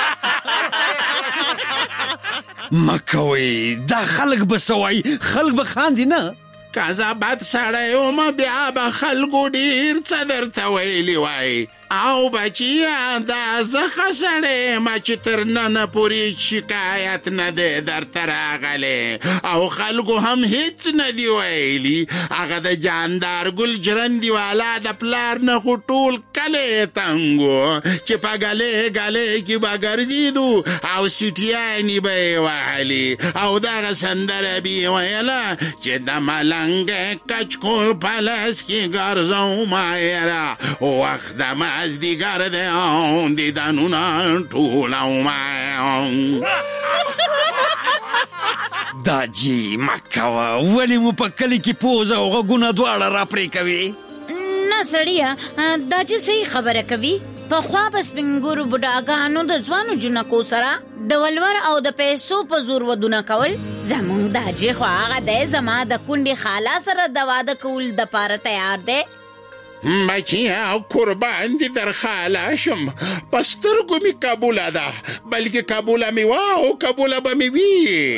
مکوي دا خلک به سوای خلک به خاندي نه کازا بد سړی وم بیا به خلکو ډېر څه درته ویلي وای او بچیا دا زه ښه سړی یم چې تر ننه پورې شکایت نه دی درته راغلی او خلکو هم هیڅ نه دي ویلي هغه د جاندار ګل جرندي والا د پلار نه خو ټول کلی تنګ و چې په ګلې ګلې کې به ګرځېدو او سیټیانې به یې وهلي او دغه سندره به یې ویله چې د ملنګ کچکول په لاس کې ګرځومه یاره وخت د مازدیګر دی دیدنونه ټولومه داجی مکوه ولې مو په کلي کې پوزه او غوږونه دواړه راپرې کوي نه سړیه داجي صحیح خبره کوي پخوا به سپین ږیرو بوډاګانو د ځوانو جنکو سره د ولور او د پیسو په زور ودونه کول زمونږ داجي خو هغه دی زما د کونډې خاله سره د واده کول دپاره تیار دی بچیا قربان دي در خاله شم په سترګو مې قبوله ده بلکې قبوله مې وه او قبوله به مې وي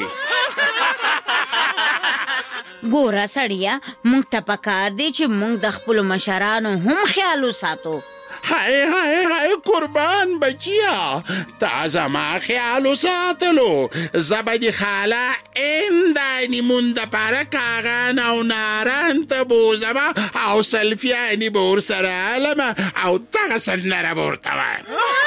ګوره سړیه موږ ته پکار دی چې موږ د خپلو مشرانو هم خیال وساتو های های های قربان بچیا تا زما خیال وساتلو زه به دې خاله اندانې مون دپاره کاغان او ناران ته بوځمه او سلفیانې به ورسره علمه او دغه سندره به ورته وایم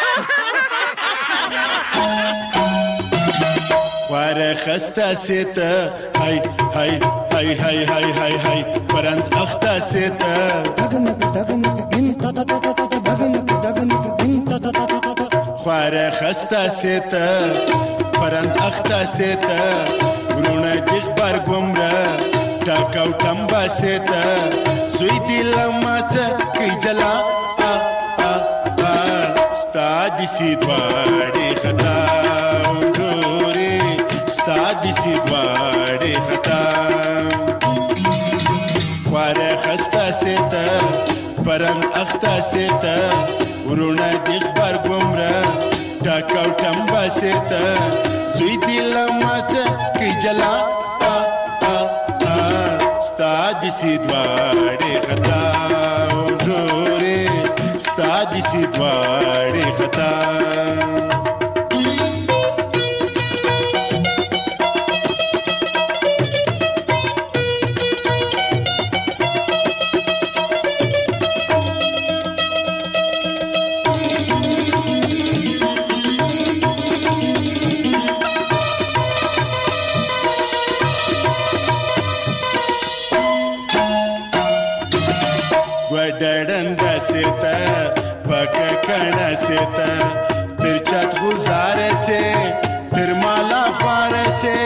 خواره خسته سیته های های های های های های های پرنز اخته سیته دغنک دغنک گین تا تا تا تا دغنک دغنک گین تا تا تا تا خواره خسته سیته پرنز اخته سیته ورونه دیخ بر گمره ټاکاو ټمبا سیته سوی دی لماته کی جلا ستا دی سیدواړي خطا دي سیدواړي خطا خواره خسته سیته پرنګ اخته سیته ورونه دی خبر ګمره ټاکاو ټمبا سیته زوی دی لماڅه کی جلا ستا دي سیدواړي خطا وروري ستا دي سیدواړي خطا से फिर छत गुजारे से फिर माला फार से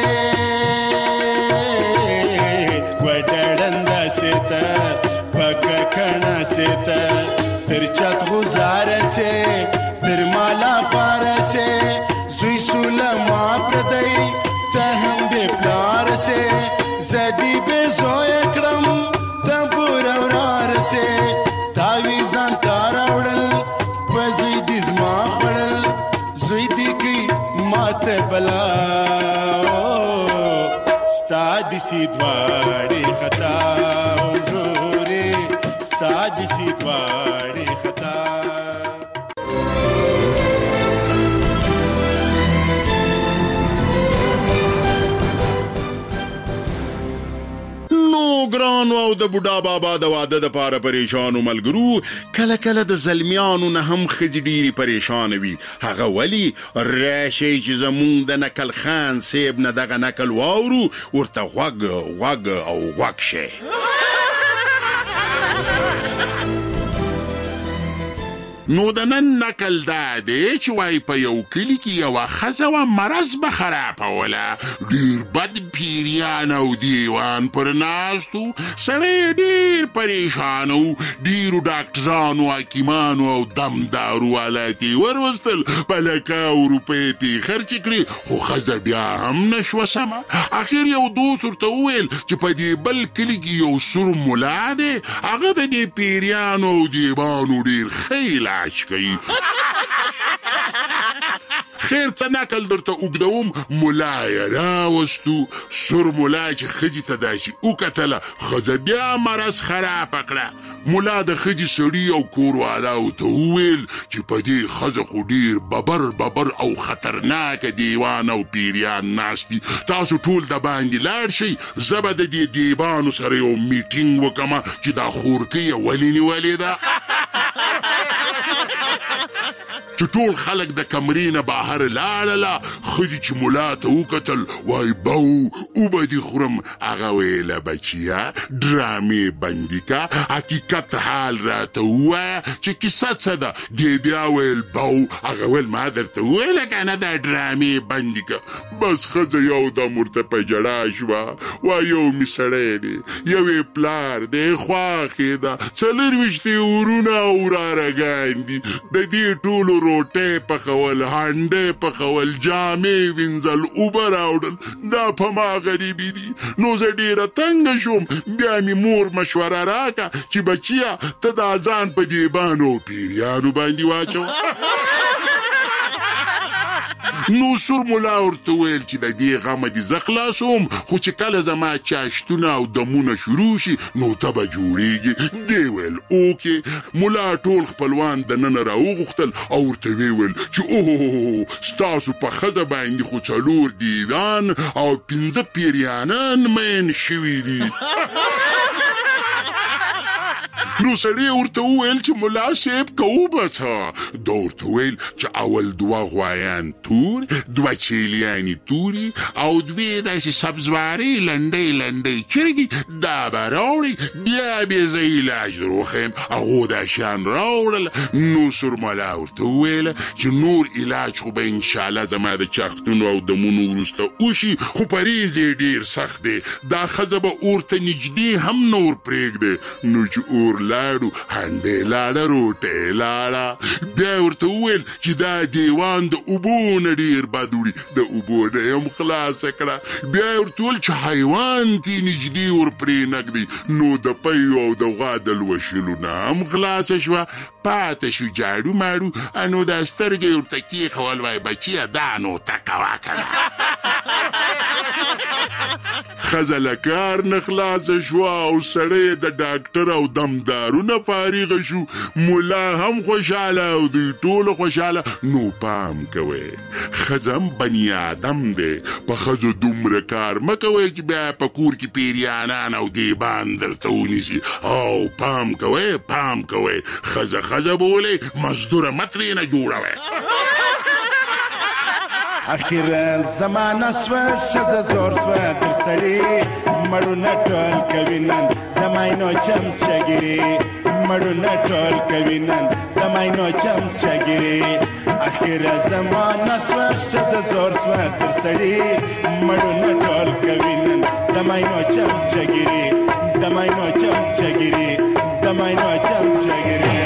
वडड़ंदा से पकखना से फिर छत गुजारे से फिर माला फार से सुई सुलमा प्रदई तहम बे प्यार से जदी बे जोए क्रम तबुरवरार से तावीज़ान तारावड़ल पजुई दिज़मा खड़ल जुई दिकी माते बला स्तादी सीदवाड़ी खता उमजोरे स्तादी सीदवाड़ी खता ګرانو او د بوډا بابا د واده د پاره پریشانو ملګرو کله کله د زلمیانو نه هم ښځې ډېرې پریشانه وي هغه ولې راشئ چې زمونږ د نکل خان صیب نه دغه نکل واورو ورته غوږ غوږ او غوږ شئ نو د نن نکل دا دی چې وایي په یو کلي کې یوه ښځه وه مرض به خرابوله ډېر بد پیریان او دیوان پر ناست و سړی یې ډېر پریشانه و ډېرو ډاکټرانو حکیمانو او دمدارو والات یې وروستل په لکاو روپۍ پې خرڅې کړې خو ښځه بیا هم نه شوه سمه اخر یو دوست ورته وویل چې په دې بل کلي کې یو سور ملا دی هغه د دې پیریانو او دیوانو ډېر ښه علاج کوي خیر څه نکل درته اوږدوم ملا یې راوستو سور ملا چې ښځې ته داسې وکتله ښځه بیا مرض خرابه کړه ملا د ښځې سړي او کور والاو ته وویل چې په دې ښځه خو ډېر ببر ببر او خطرناکه دیوان او پیریان ناست دي تاسو ټول د باندې لاړ شئ زه به د دې دیوانو سره یو میټینګ وکړمه چې دا خورکۍ یې ولې نیولې ده چې ټول خلک د کمرې نه بهر لاړله ښځې چې ملا ته وکتل وایي بو اوبه دې خورم هغه ویله بچیه ډرامې بندي که حقیقت حال راته ووایه چې کیسه څه ده دې بیا ویل بو هغه ویل ما درته وویله که نه دا ډرامې بندي که بس ښځه یو دم ورته په ژړا شوه وایي یو مې سړی دی یو یې پلار دی خواښ یې ده څلرویشت یې ورونه او ورارګان دي د دې ټولو روټۍ پخول هانډۍ پخول جامې وینځل اوبه راوړل دا په ما غریبي دي نو زه ډېره تنګه شوم بیا مې مور مشوره راکړه چې بچیه ته دا ځان په دیبانو او پیریانو باندې واچوه نو سور ملا ورته ویل چې د دې غمه دې زه خلاصوم خو چې کله زما چاشتونه او دمونه شروع شي نو ته به جوړېږي دې ویل اوکې ملا ټول خپلوان دننه راوغوښتل او ورته ویې ویل چې اوه ستاسو په ښځه باندې خو څلور دیوان او پنځه پیریانان مین شوي دي نو سړی ورته وویل چې ملا صاحب کوو به څه ده ورته ویل چې اول دوه غوایان تور دوه چیلیانې توري او دوې داسې سبزوارې لنډۍ لنډۍ چرګې دا به راوړئ بیا بې زه علاج در وښیم هغو دا شیان راوړل نو سور ملا ورته وویله چې نور علاج خو به انشاءالله زما د چاختونو او دمونو وروسته وشي خو پریز یې ډېر سخت دی دا ښځه به اور ته نږدې هم نه ور پرېږدي نو چې اور لاړو هنډې لاړه روټۍ لاړه بیا یې ورته وویل چې دا دیوان د اوبو نه ډېر بد وړي د اوبو نه یې هم خلاصه کړه بیا یې ورته وویل چې حیوان تې نږدې ور پرې نږدي نو د پیو او د غوا د لوشلو نه هم خلاصه شوه پاته شو جاړو ماړو نو دا سترګې ورته کېښول وایي بچیه دا نو ته کوه که ښځه له کار نه خلاصه شوه او سړی د ډاکټر او دمدارونه فارغه شو ملا هم خوشحاله او دوی ټوله خوشحاله نو پام کوئ ښځه هم بني آدم دی په ښځو دومره کار مه کوئ چې بیا په کور کې پیریانان او دیبان درته ونیسي او پام کوئ پام کوئ ښځه ښځه بولئ مزدوره مه ترېنه جوړوئ اخیر زمانه سوه ښځه زور سوه در سړي مړونه ټول کوي نن د ماینو چمچګیري مړونه ټول کوي نن د مینو چمچګیري اخره زمانه سوه ښځه زور سوه تر سړي مړونه ټول کوي نن د مینو چمچګیري د مینو چمچګیري د مینو چمچګیري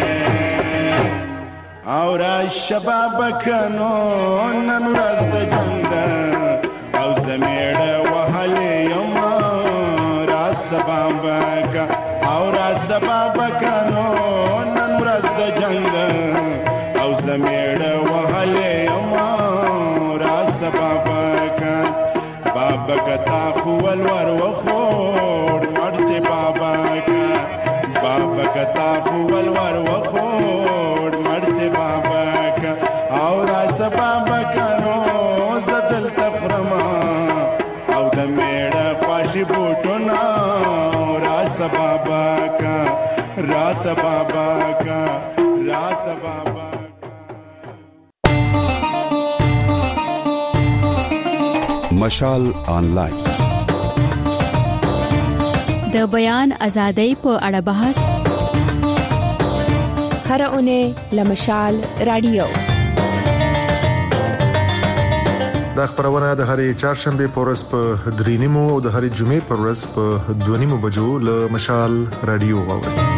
او را شباب کنو نن ورځ د جنګ ده او زمیړه وهلې یم را سباب کا او را سباب کنو نن ورځ د جنګ ده او زمیړه وهلې یم را سباب کا بابا کتا خول ور وخور مرسي بابا کا بابا کتا خول ور وخور مرسي بابا کا او را سبابا کنو زدل تخرما او د میړه خواشي بوټونا را سبابا کا را سبابا کا را سبابا مشال آنلاین د بیان ازادۍ په اړه بحث هر اونۍ لمشال رادیو دا خبرونه د هرې چهارشنبه په ورځ په درې نیمو او د هرې جمعې په ورځ په دوه نیمو بجو له مشال رادیو واورئ